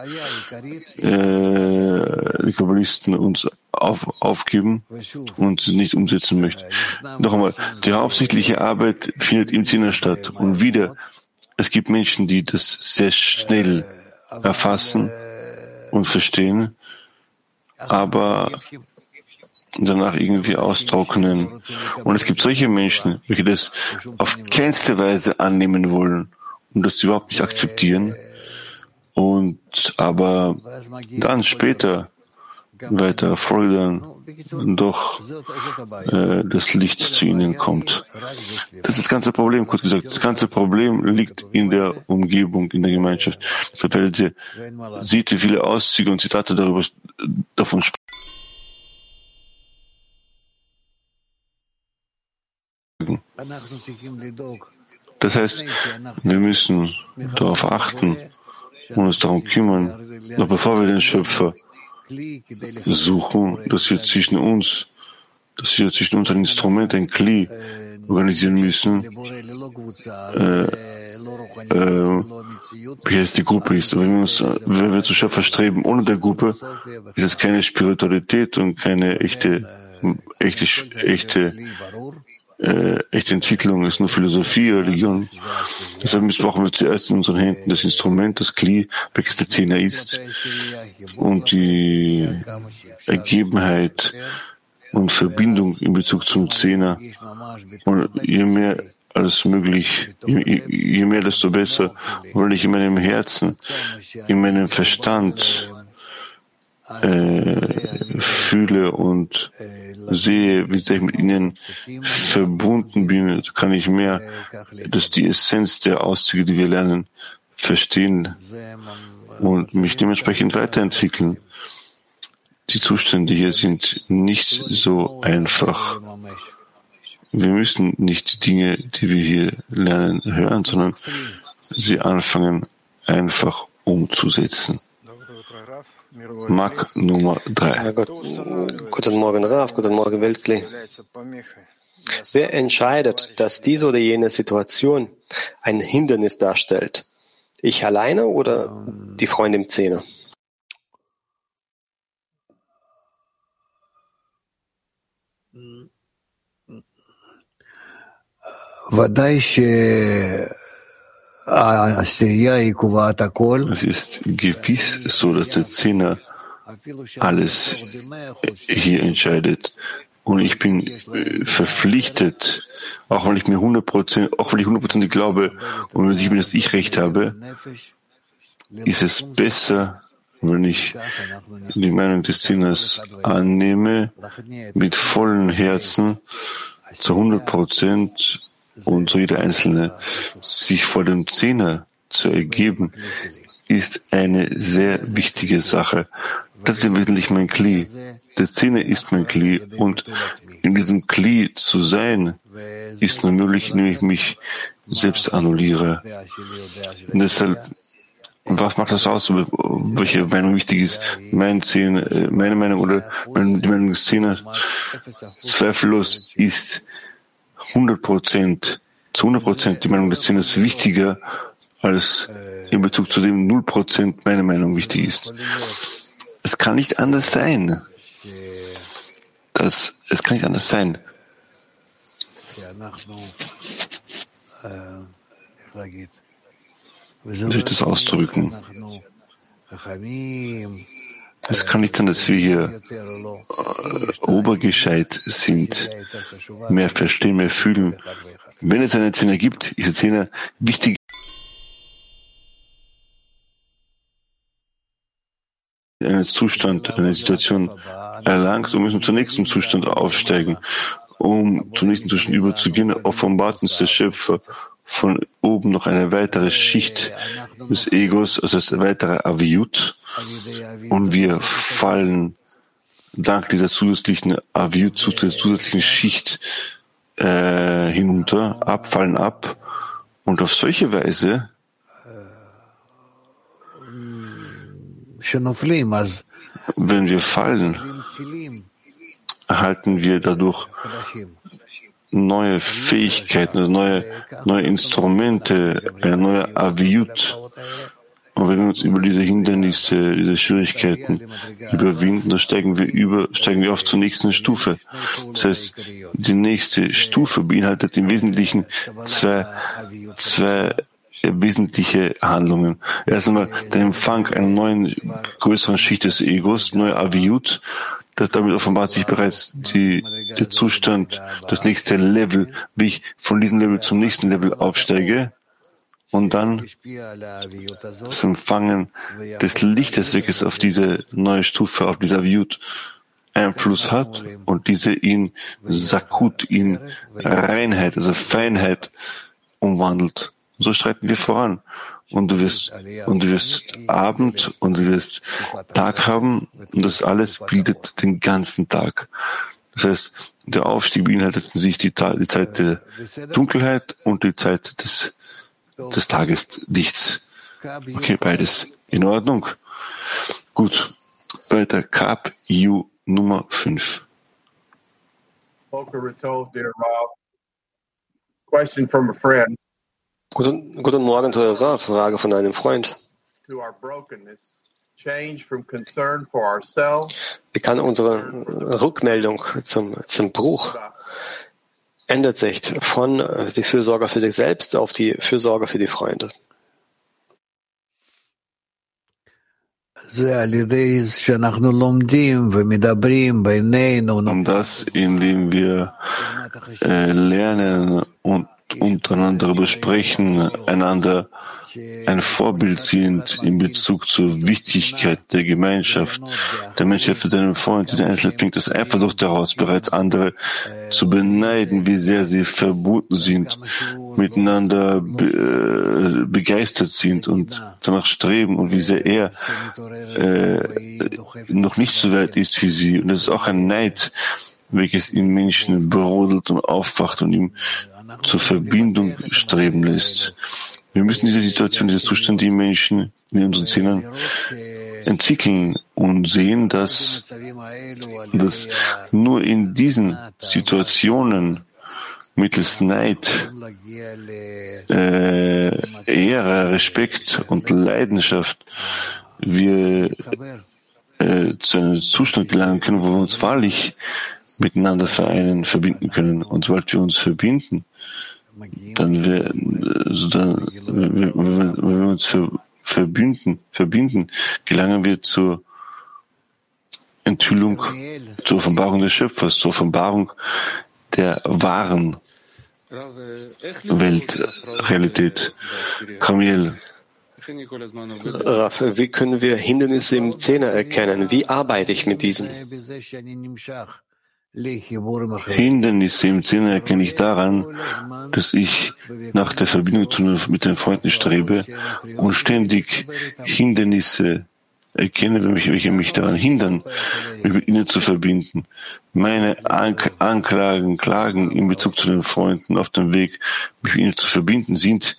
äh, die Kabbalisten uns auf, aufgeben und nicht umsetzen möchten. Noch einmal, die hauptsächliche Arbeit findet im Zehner statt. Und wieder, es gibt Menschen, die das sehr schnell erfassen und verstehen, aber danach irgendwie austrocknen. Und es gibt solche Menschen, welche das auf keinste Weise annehmen wollen und das überhaupt nicht akzeptieren und aber dann später weiter folgern, doch äh, das Licht zu ihnen kommt. Das ist das ganze Problem, kurz gesagt. Das ganze Problem liegt in der Umgebung, in der Gemeinschaft. Deshalb werdet ihr, seht ihr viele Auszüge und Zitate darüber, davon sprechen. Das heißt, wir müssen darauf achten und uns darum kümmern, noch bevor wir den Schöpfer suchen, dass wir zwischen uns, dass wir zwischen uns ein Instrument, ein Kli organisieren müssen, äh, äh, wie heißt die Gruppe ist. Wenn wir uns, wenn wir zu Schöpfer streben ohne der Gruppe, ist es keine Spiritualität und keine echte, echte, echte Äh, echte Entwicklung, ist nur Philosophie, Religion. Deshalb brauchen wir zuerst in unseren Händen das Instrument, das Kli, welches der Zehner ist, und die Ergebenheit und Verbindung in Bezug zum Zehner. Und je mehr als möglich, je, je mehr, desto besser, weil ich in meinem Herzen, in meinem Verstand äh, fühle und sehe, wie sehr ich mit ihnen verbunden bin, kann ich mehr, dass die Essenz der Auszüge, die wir lernen, verstehen und mich dementsprechend weiterentwickeln. Die Zustände hier sind nicht so einfach. Wir müssen nicht die Dinge, die wir hier lernen, hören, sondern sie anfangen, einfach umzusetzen. Mark Nummer drei. Ja, guten Morgen, Rav, guten Morgen, Weltkli. Wer entscheidet, dass diese oder jene Situation ein Hindernis darstellt? Ich alleine oder die Freunde im Zehner? Es ist gewiss so, dass der Zehner alles hier entscheidet. Und ich bin verpflichtet, auch wenn ich mir hundert Prozent, auch wenn ich hundertprozentig glaube und wenn ich mir, dass ich recht habe, ist es besser, wenn ich die Meinung des Zehners annehme, mit vollem Herzen, zu hundert Prozent, und so jeder Einzelne, sich vor dem Zehner zu ergeben, ist eine sehr wichtige Sache. Das ist im Wesentlichen mein Kli. der Zehner ist mein Kli und in diesem Kli zu sein, ist nur möglich, indem ich mich selbst annulliere. Und deshalb, was macht das aus, welche Meinung wichtig ist? Mein Zehner, meine Meinung oder die Meinung des Zehners? Zweifellos ist hundert Prozent, zu hundert Prozent die Meinung des Zehners wichtiger, als in Bezug zu dem null Prozent meine Meinung wichtig ist. Es kann nicht anders sein. Das, es kann nicht anders sein. Wie soll ich das ausdrücken? Es kann nicht sein, dass wir hier äh, obergescheit sind, mehr verstehen, mehr fühlen. Wenn es eine Zehner gibt, ist die Zehner wichtig. Einen Zustand, eine Situation erlangt und müssen zum nächsten Zustand aufsteigen, um zum nächsten Zustand überzugehen. Offenbart uns der Schöpfer von oben noch eine weitere Schicht des Egos, also das weitere Aviut, und wir fallen dank dieser zusätzlichen Aviut, dieser zusätzlichen Schicht äh, hinunter, abfallen ab, und auf solche Weise wenn wir fallen, erhalten wir dadurch neue Fähigkeiten, also neue, neue Instrumente, eine neue Aviut. Und wenn wir uns über diese Hindernisse, diese Schwierigkeiten überwinden, dann steigen wir über, steigen wir auf zur nächsten Stufe. Das heißt, die nächste Stufe beinhaltet im Wesentlichen zwei, zwei wesentliche Handlungen. Erst einmal der Empfang einer neuen, größeren Schicht des Egos, neue Aviut. Das, damit offenbart sich bereits die, der Zustand, das nächste Level, wie ich von diesem Level zum nächsten Level aufsteige, und dann das Empfangen des Lichtes, welches auf diese neue Stufe, auf diese Aviut Einfluss hat und diese in Sakut, in Reinheit, also Feinheit umwandelt. So streiten wir voran. Und du wirst, und du wirst Abend und du wirst Tag haben, und das alles bildet den ganzen Tag. Das heißt, der Aufstieg beinhaltet in sich die, die Zeit der Dunkelheit und die Zeit des, des Tageslichts. Okay, beides in Ordnung. Gut. Weiter. Kap U Nummer fünf. Question from a friend. Guten, guten Morgen, Teurer. Frage von einem Freund. Wie kann unsere Rückmeldung zum, zum Bruch ändert sich von die Fürsorge für sich selbst auf die Fürsorge für die Freunde? Und das, indem wir äh, lernen und untereinander besprechen, einander ein Vorbild sind in Bezug zur Wichtigkeit der Gemeinschaft. Der Mensch hat für seinen Freund, den Einzelnen bringt das Eifersucht daraus, bereits andere zu beneiden, wie sehr sie verbunden sind, miteinander be, äh, begeistert sind und danach streben und wie sehr er äh, noch nicht so weit ist wie sie. Und das ist auch ein Neid, welches in Menschen brodelt und aufwacht und ihm zur Verbindung streben lässt. Wir müssen diese Situation, diese Zustand, die Menschen in unseren Zehnern entwickeln und sehen, dass, dass nur in diesen Situationen mittels Neid, äh, Ehre, Respekt und Leidenschaft wir äh, zu einem Zustand gelangen können, wo wir uns wahrlich miteinander vereinen, verbinden können. Und sobald wir uns verbinden, dann wir, also dann, wenn wir, wenn wir uns ver, verbinden, verbinden, gelangen wir zur Enthüllung, zur Offenbarung des Schöpfers, zur Offenbarung der wahren Weltrealität. Kamiel. Raf, wie können wir Hindernisse im Zehner erkennen? Wie arbeite ich mit diesen? Hindernisse im Zehner erkenne ich daran, dass ich nach der Verbindung mit den Freunden strebe und ständig Hindernisse erkenne, welche mich daran hindern, mich mit ihnen zu verbinden. Meine Ank- Anklagen, Klagen in Bezug zu den Freunden auf dem Weg, mich mit ihnen zu verbinden, sind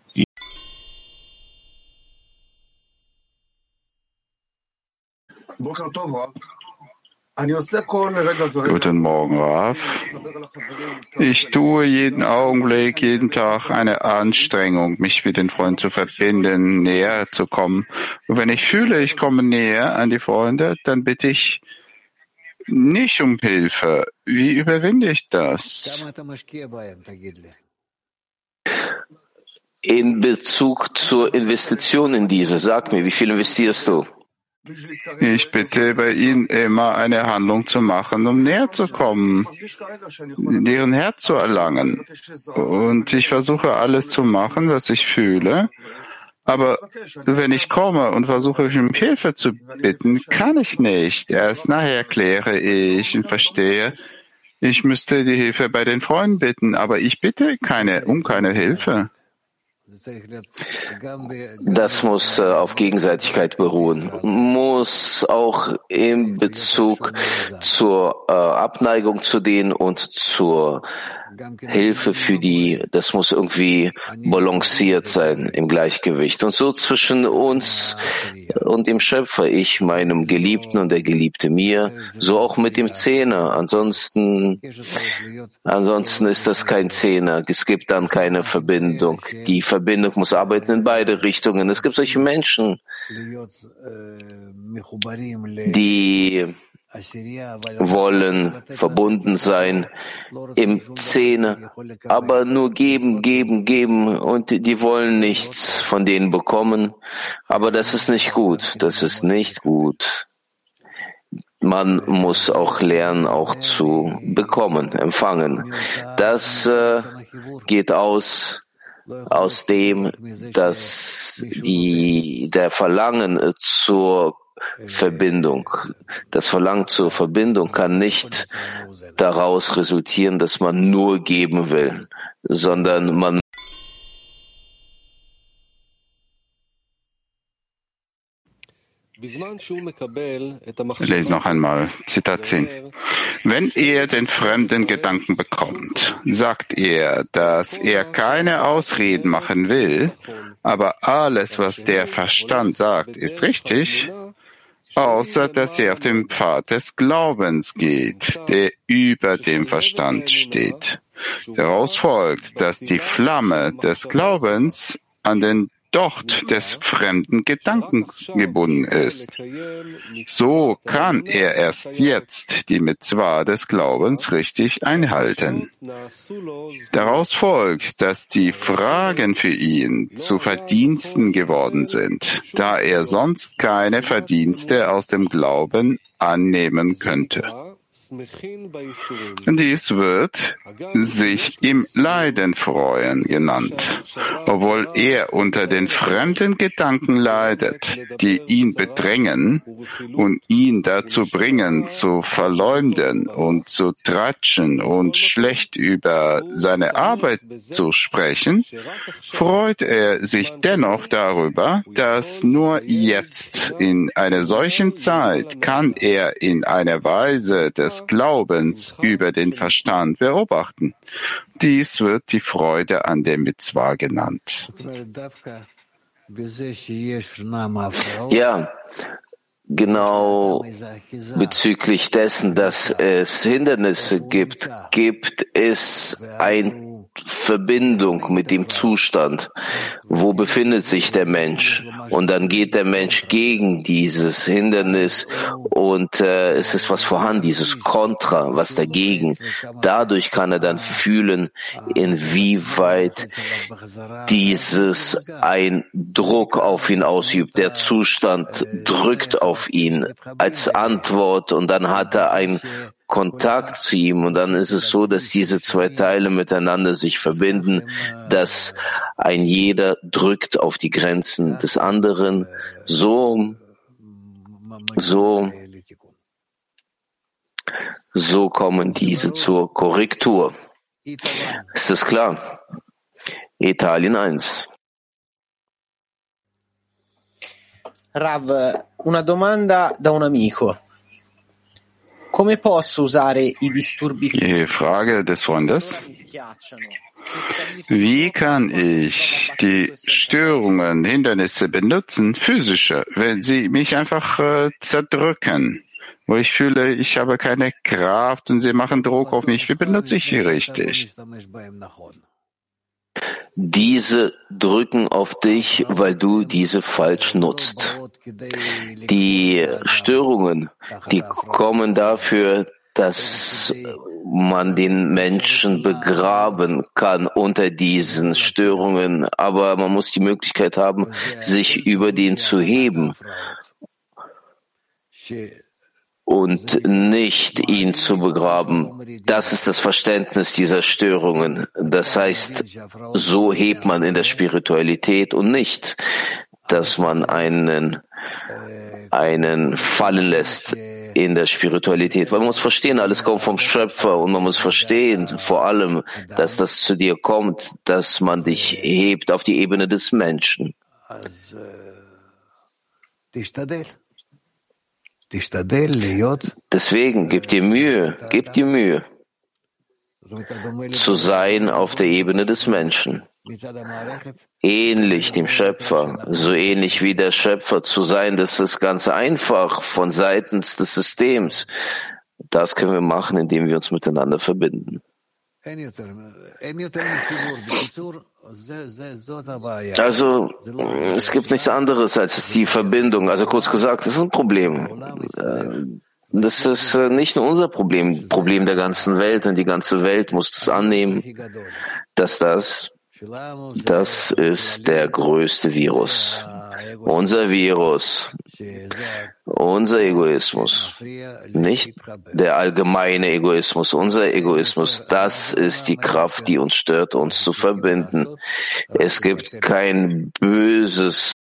Guten Morgen, Rav. Ich tue jeden Augenblick, jeden Tag eine Anstrengung, mich mit den Freunden zu verbinden, näher zu kommen. Und wenn ich fühle, ich komme näher an die Freunde, dann bitte ich nicht um Hilfe. Wie überwinde ich das? In Bezug zur Investition in diese, sag mir, wie viel investierst du? Ich bitte bei Ihnen immer eine Handlung zu machen, um näher zu kommen, deren Herz zu erlangen. Und ich versuche alles zu machen, was ich fühle. Aber wenn ich komme und versuche, mich um Hilfe zu bitten, kann ich nicht. Erst nachher kläre ich und verstehe, ich müsste die Hilfe bei den Freunden bitten, aber ich bitte keine, um keine Hilfe. Das muss äh, auf Gegenseitigkeit beruhen, muss auch in Bezug zur äh, Abneigung zu denen und zur Hilfe für die, das muss irgendwie balanciert sein im Gleichgewicht. Und so zwischen uns und dem Schöpfer, ich meinem Geliebten und der Geliebte mir, so auch mit dem Zehner. Ansonsten, ansonsten ist das kein Zehner. Es gibt dann keine Verbindung. Die Verbindung muss arbeiten in beide Richtungen. Es gibt solche Menschen, die wollen verbunden sein im Zehner, aber nur geben, geben, geben und die wollen nichts von denen bekommen. Aber das ist nicht gut. Das ist nicht gut. Man muss auch lernen, auch zu bekommen, empfangen. Das äh, geht aus aus dem, dass die der Verlangen zur Verbindung. Das Verlangen zur Verbindung kann nicht daraus resultieren, dass man nur geben will, sondern man Ich lese noch einmal, Zitat zehn. Wenn er den fremden Gedanken bekommt, sagt er, dass er keine Ausreden machen will, aber alles, was der Verstand sagt, ist richtig, außer dass er auf dem Pfad des Glaubens geht, der über dem Verstand steht. Daraus folgt, dass die Flamme des Glaubens an den Docht des fremden Gedankens gebunden ist. So kann er erst jetzt die Mitzwa des Glaubens richtig einhalten. Daraus folgt, dass die Fragen für ihn zu Verdiensten geworden sind, da er sonst keine Verdienste aus dem Glauben annehmen könnte. Dies wird sich im Leiden freuen genannt, obwohl er unter den fremden Gedanken leidet, die ihn bedrängen und ihn dazu bringen, zu verleumden und zu tratschen und schlecht über seine Arbeit zu sprechen, freut er sich dennoch darüber, dass nur jetzt in einer solchen Zeit kann er in einer Weise des Glaubens über den Verstand beobachten. Dies wird die Freude an der Mitzwa genannt. Ja, genau bezüglich dessen, dass es Hindernisse gibt, gibt es eine Verbindung mit dem Zustand. Wo befindet sich der Mensch? Und dann geht der Mensch gegen dieses Hindernis und äh, es ist was vorhanden, dieses Kontra, was dagegen. Dadurch kann er dann fühlen, inwieweit dieses ein Druck auf ihn ausübt. Der Zustand drückt auf ihn als Antwort und dann hat er einen Kontakt zu ihm und dann ist es so, dass diese zwei Teile miteinander sich verbinden, dass ein jeder drückt auf die Grenzen des anderen. So, so, so kommen diese zur Korrektur. Ist das klar? Italien eins. Rav, una domanda da un amico. Come posso usare i disturbi Die Frage des Freundes. Wie kann ich die Störungen, Hindernisse benutzen, physische, wenn sie mich einfach äh, zerdrücken, wo ich fühle, ich habe keine Kraft und sie machen Druck auf mich? Wie benutze ich sie richtig? Diese drücken auf dich, weil du diese falsch nutzt. Die Störungen, die kommen dafür, dass man den Menschen begraben kann unter diesen Störungen, aber man muss die Möglichkeit haben, sich über den zu heben und nicht ihn zu begraben. Das ist das Verständnis dieser Störungen. Das heißt, so hebt man in der Spiritualität und nicht, dass man einen, einen fallen lässt in der Spiritualität. Weil man muss verstehen, alles kommt vom Schöpfer und man muss verstehen, vor allem, dass das zu dir kommt, dass man dich hebt auf die Ebene des Menschen. Deswegen gib dir Mühe, gib dir Mühe, zu sein auf der Ebene des Menschen. Ähnlich dem Schöpfer, so ähnlich wie der Schöpfer zu sein, das ist ganz einfach von seitens des Systems. Das können wir machen, indem wir uns miteinander verbinden. Also, es gibt nichts anderes als die Verbindung. Also kurz gesagt, das ist ein Problem. Das ist nicht nur unser Problem, Problem der ganzen Welt, und die ganze Welt muss das annehmen, dass das, das ist der größte Virus. Unser Virus, unser Egoismus, nicht der allgemeine Egoismus, unser Egoismus, das ist die Kraft, die uns stört, uns zu verbinden. Es gibt kein böses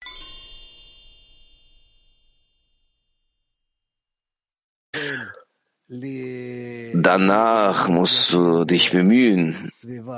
Danach musst du dich bemühen,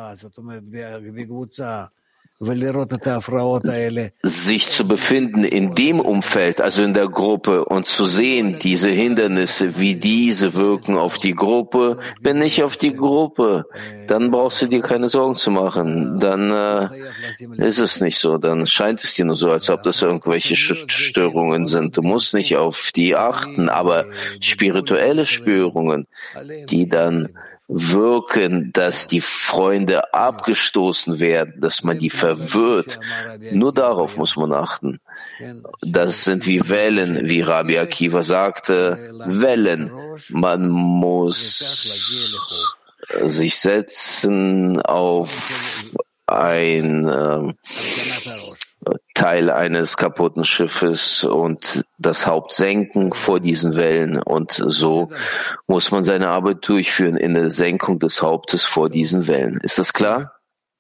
sich zu befinden in dem Umfeld, also in der Gruppe, und zu sehen, diese Hindernisse, wie diese wirken auf die Gruppe. Wenn nicht auf die Gruppe, dann brauchst du dir keine Sorgen zu machen. Dann äh, ist es nicht so. Dann scheint es dir nur so, als ob das irgendwelche Störungen sind. Du musst nicht auf die achten, aber spirituelle Störungen, die dann wirken, dass die Freunde abgestoßen werden, dass man die verwirrt. Nur darauf muss man achten. Das sind wie Wellen, wie Rabbi Akiva sagte, Wellen. Man muss sich setzen auf ein äh, Teil eines kaputten Schiffes und das Haupt senken vor diesen Wellen, und so muss man seine Arbeit durchführen in der Senkung des Hauptes vor diesen Wellen. Ist das klar?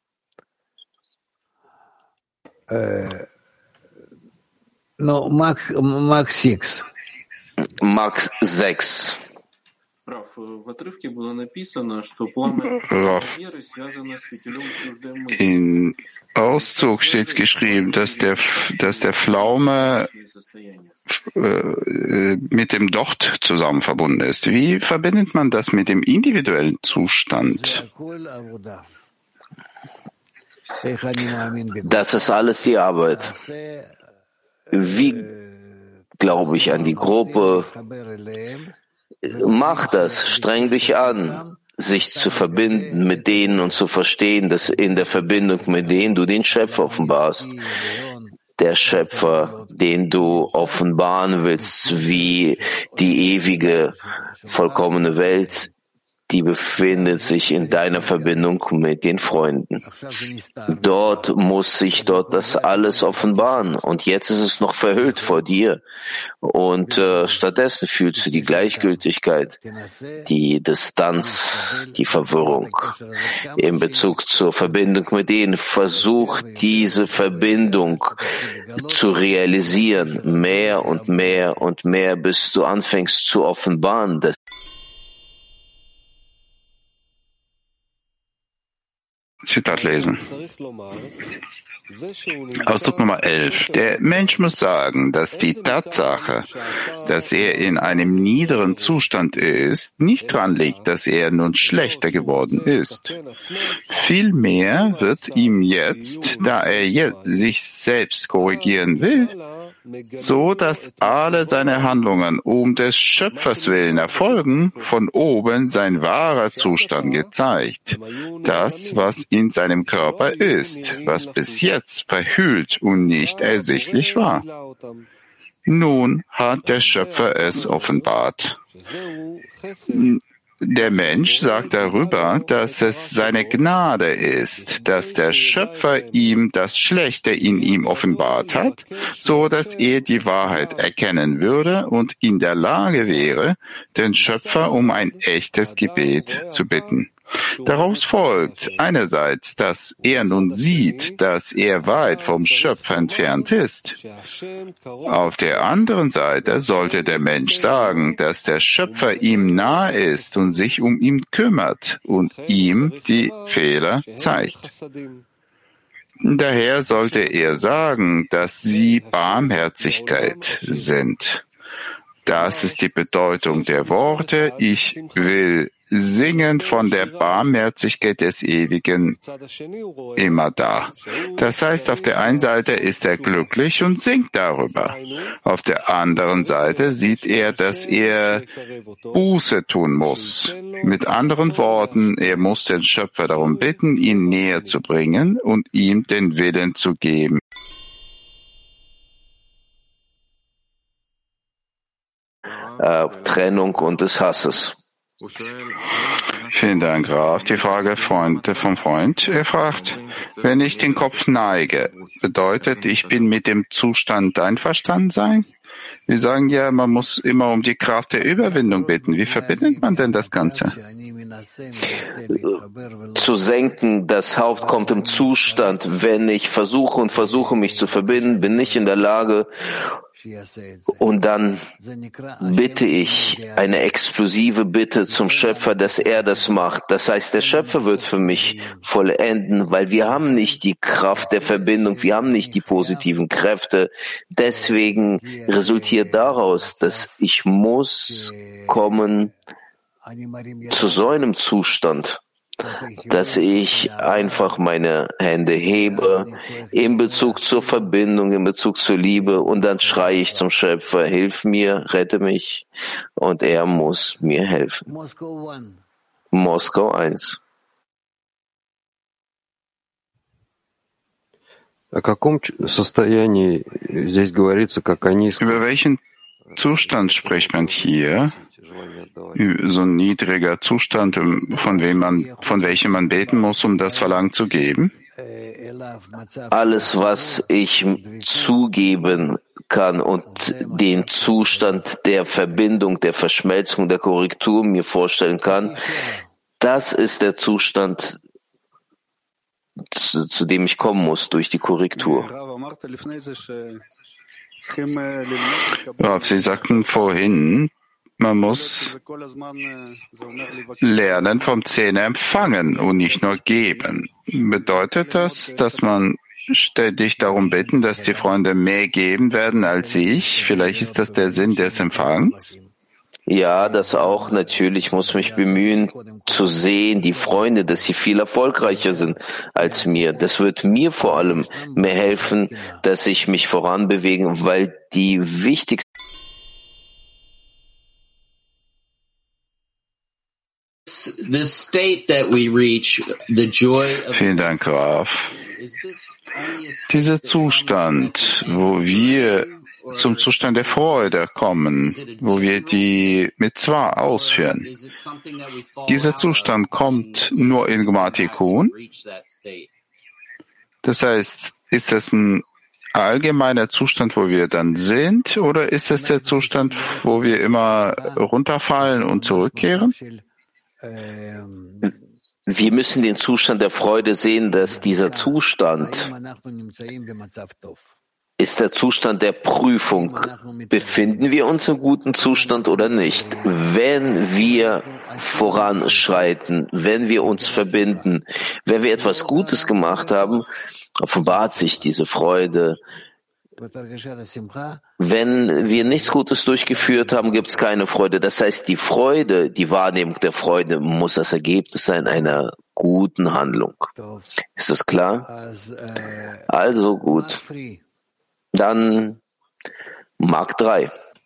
Äh, no, Max, Max sechs. Max sechs. Im Auszug steht geschrieben, dass der, dass der Pflaume äh, mit dem Docht zusammen verbunden ist. Wie verbindet man das mit dem individuellen Zustand? Das ist alles die Arbeit. Wie glaube ich an die Gruppe? Mach das, streng dich an, sich zu verbinden mit denen und zu verstehen, dass in der Verbindung mit denen du den Schöpfer offenbarst. Der Schöpfer, den du offenbaren willst, wie die ewige, vollkommene Welt, die befindet sich in deiner Verbindung mit den Freunden. Dort muss sich dort das alles offenbaren. Und jetzt ist es noch verhüllt vor dir. Und äh, stattdessen fühlst du die Gleichgültigkeit, die Distanz, die Verwirrung in Bezug zur Verbindung mit denen. Versuch, diese Verbindung zu realisieren, mehr und mehr und mehr, bis du anfängst zu offenbaren. Zitat lesen. Ausdruck Nummer elf. Der Mensch muss sagen, dass die Tatsache, dass er in einem niederen Zustand ist, nicht daran liegt, dass er nun schlechter geworden ist. Vielmehr wird ihm jetzt, da er jetzt sich selbst korrigieren will, so dass alle seine Handlungen um des Schöpfers willen erfolgen, von oben sein wahrer Zustand gezeigt. Das, was in seinem Körper ist, was bis jetzt verhüllt und nicht ersichtlich war. Nun hat der Schöpfer es offenbart. Der Mensch sagt darüber, dass es seine Gnade ist, dass der Schöpfer ihm das Schlechte in ihm offenbart hat, so dass er die Wahrheit erkennen würde und in der Lage wäre, den Schöpfer um ein echtes Gebet zu bitten. Daraus folgt einerseits, dass er nun sieht, dass er weit vom Schöpfer entfernt ist. Auf der anderen Seite sollte der Mensch sagen, dass der Schöpfer ihm nahe ist und sich um ihn kümmert und ihm die Fehler zeigt. Daher sollte er sagen, dass sie Barmherzigkeit sind. Das ist die Bedeutung der Worte, ich will singen von der Barmherzigkeit des Ewigen immer da. Das heißt, auf der einen Seite ist er glücklich und singt darüber. Auf der anderen Seite sieht er, dass er Buße tun muss. Mit anderen Worten, er muss den Schöpfer darum bitten, ihn näher zu bringen und ihm den Willen zu geben. Äh, Trennung und des Hasses. Vielen Dank, Graf. Die Frage Freund, vom Freund. Er fragt, wenn ich den Kopf neige, bedeutet, ich bin mit dem Zustand einverstanden sein? Wir sagen ja, man muss immer um die Kraft der Überwindung bitten. Wie verbindet man denn das Ganze? Zu senken, das Haupt kommt im Zustand, wenn ich versuche und versuche mich zu verbinden, bin nicht in der Lage. Und dann bitte ich eine explosive Bitte zum Schöpfer, dass er das macht. Das heißt, der Schöpfer wird für mich vollenden, weil wir haben nicht die Kraft der Verbindung, wir haben nicht die positiven Kräfte. Deswegen resultiert daraus, dass ich muss kommen zu so einem Zustand, dass ich einfach meine Hände hebe in Bezug zur Verbindung, in Bezug zur Liebe und dann schreie ich zum Schöpfer, hilf mir, rette mich und er muss mir helfen. Moskau eins. Über welchen Zustand spricht man hier? So ein niedriger Zustand, von wem man, von welchem man beten muss, um das Verlangen zu geben? Alles, was ich zugeben kann und den Zustand der Verbindung, der Verschmelzung, der Korrektur mir vorstellen kann, das ist der Zustand, zu, zu dem ich kommen muss durch die Korrektur. Ja, Sie sagten vorhin, man muss lernen vom Zehner empfangen und nicht nur geben. Bedeutet das, dass man ständig darum bitten, dass die Freunde mehr geben werden als ich? Vielleicht ist das der Sinn des Empfangs? Ja, das auch. Natürlich muss mich bemühen, zu sehen, die Freunde, dass sie viel erfolgreicher sind als mir. Das wird mir vor allem mehr helfen, dass ich mich voranbewege, weil die wichtigsten Vielen Dank, Graf. Dieser Zustand, wo wir zum Zustand der Freude kommen, wo wir die Mitzvah ausführen, dieser Zustand kommt nur in Gmatikun. Das heißt, ist das ein allgemeiner Zustand, wo wir dann sind, oder ist es der Zustand, wo wir immer runterfallen und zurückkehren? Wir müssen den Zustand der Freude sehen, dass dieser Zustand ist der Zustand der Prüfung. Befinden wir uns im guten Zustand oder nicht? Wenn wir voranschreiten, wenn wir uns verbinden, wenn wir etwas Gutes gemacht haben, offenbart sich diese Freude. Wenn wir nichts Gutes durchgeführt haben, gibt es keine Freude. Das heißt, die Freude, die Wahrnehmung der Freude muss das Ergebnis sein einer guten Handlung. Ist das klar? Also gut. Dann Mark drei.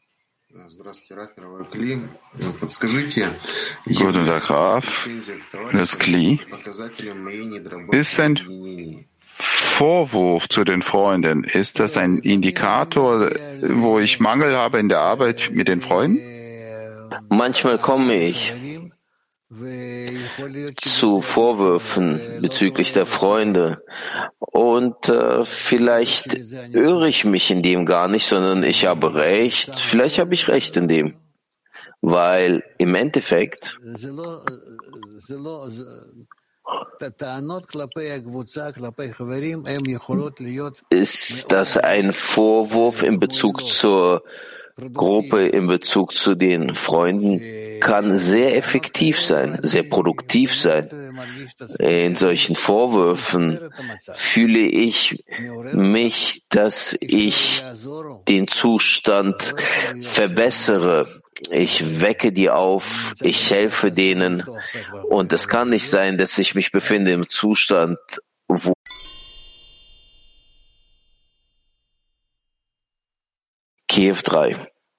Guten Tag, Raf. Das Kli ist ein Vorwurf zu den Freunden. Ist das ein Indikator, wo ich Mangel habe in der Arbeit mit den Freunden? Manchmal komme ich zu Vorwürfen bezüglich der Freunde und äh, vielleicht irre ich mich in dem gar nicht, sondern ich habe recht, vielleicht habe ich recht in dem, weil im Endeffekt ist das ein Vorwurf in Bezug zur Gruppe, in Bezug zu den Freunden, kann sehr effektiv sein, sehr produktiv sein. In solchen Vorwürfen fühle ich mich, dass ich den Zustand verbessere. Ich wecke die auf, ich helfe denen und es kann nicht sein, dass ich mich befinde im Zustand, wo Kiew drei.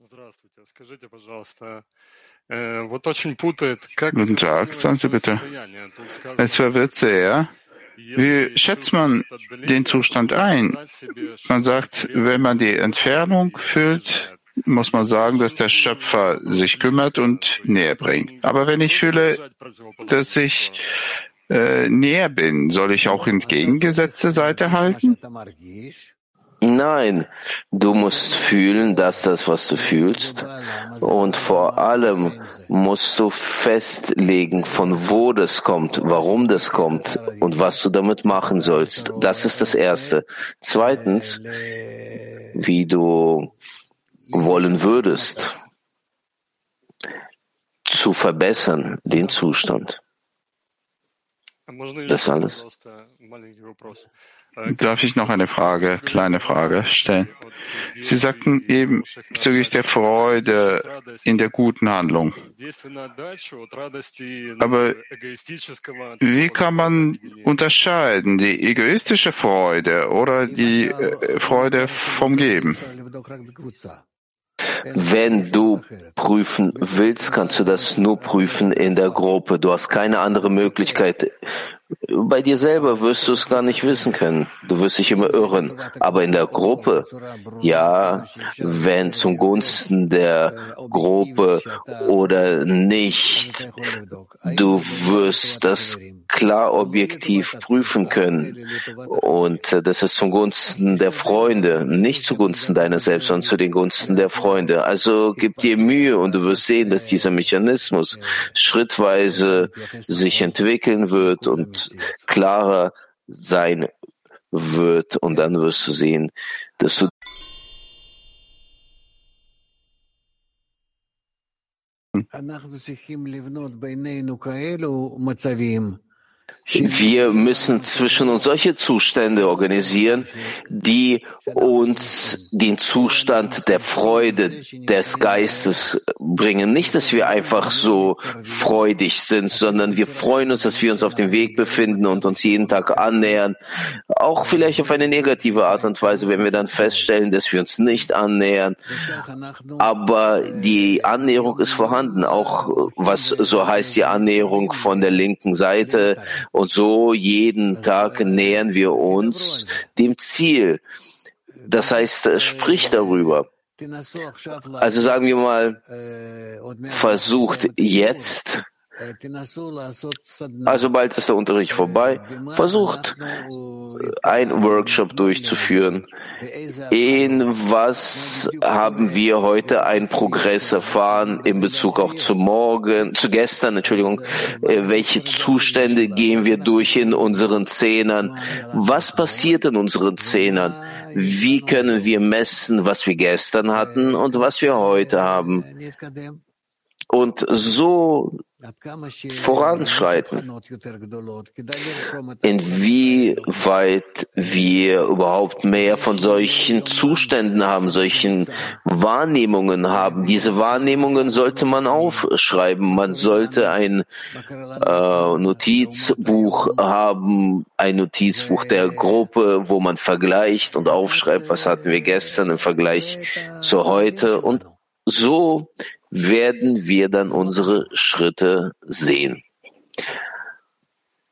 Guten Tag, sagen Sie bitte. Es verwirrt sehr. Wie schätzt man den Zustand ein? Man sagt, wenn man die Entfernung fühlt, muss man sagen, dass der Schöpfer sich kümmert und näher bringt. Aber wenn ich fühle, dass ich äh, näher bin, soll ich auch entgegengesetzte Seite halten? Nein, du musst fühlen, dass das, was du fühlst, und vor allem musst du festlegen, von wo das kommt, warum das kommt und was du damit machen sollst. Das ist das Erste. Zweitens, wie du wollen würdest, zu verbessern, den Zustand. Das ist alles. Darf ich noch eine Frage, kleine Frage stellen? Sie sagten eben bezüglich der Freude in der guten Handlung. Aber wie kann man unterscheiden, die egoistische Freude oder die Freude vom Geben? Wenn du prüfen willst, kannst du das nur prüfen in der Gruppe. Du hast keine andere Möglichkeit. Bei dir selber wirst du es gar nicht wissen können. Du wirst dich immer irren. Aber in der Gruppe, ja, wenn zum Gunsten der Gruppe oder nicht, du wirst das klar objektiv prüfen können. Und das ist zum Gunsten der Freunde, nicht zugunsten deiner selbst, sondern zu den Gunsten der Freunde. Also gib dir Mühe und du wirst sehen, dass dieser Mechanismus schrittweise sich entwickeln wird und klarer sein wird. Und dann wirst du sehen, dass du Wir müssen zwischen uns solche Zustände organisieren, die uns den Zustand der Freude des Geistes bringen. Nicht, dass wir einfach so freudig sind, sondern wir freuen uns, dass wir uns auf dem Weg befinden und uns jeden Tag annähern. Auch vielleicht auf eine negative Art und Weise, wenn wir dann feststellen, dass wir uns nicht annähern. Aber die Annäherung ist vorhanden, auch was so heißt die Annäherung von der linken Seite. Und so jeden Tag nähern wir uns dem Ziel. Das heißt, sprich darüber. Also sagen wir mal, versucht jetzt Also bald ist der Unterricht vorbei. Versucht, einen Workshop durchzuführen. In was haben wir heute einen Progress erfahren in Bezug auch zu morgen, zu gestern, Entschuldigung, welche Zustände gehen wir durch in unseren Zehnern? Was passiert in unseren Zehnern? Wie können wir messen, was wir gestern hatten und was wir heute haben? Und so voranschreiten, inwieweit wir überhaupt mehr von solchen Zuständen haben, solchen Wahrnehmungen haben. Diese Wahrnehmungen sollte man aufschreiben. Man sollte ein äh, Notizbuch haben, ein Notizbuch der Gruppe, wo man vergleicht und aufschreibt, was hatten wir gestern im Vergleich zu heute. Und so werden wir dann unsere Schritte sehen.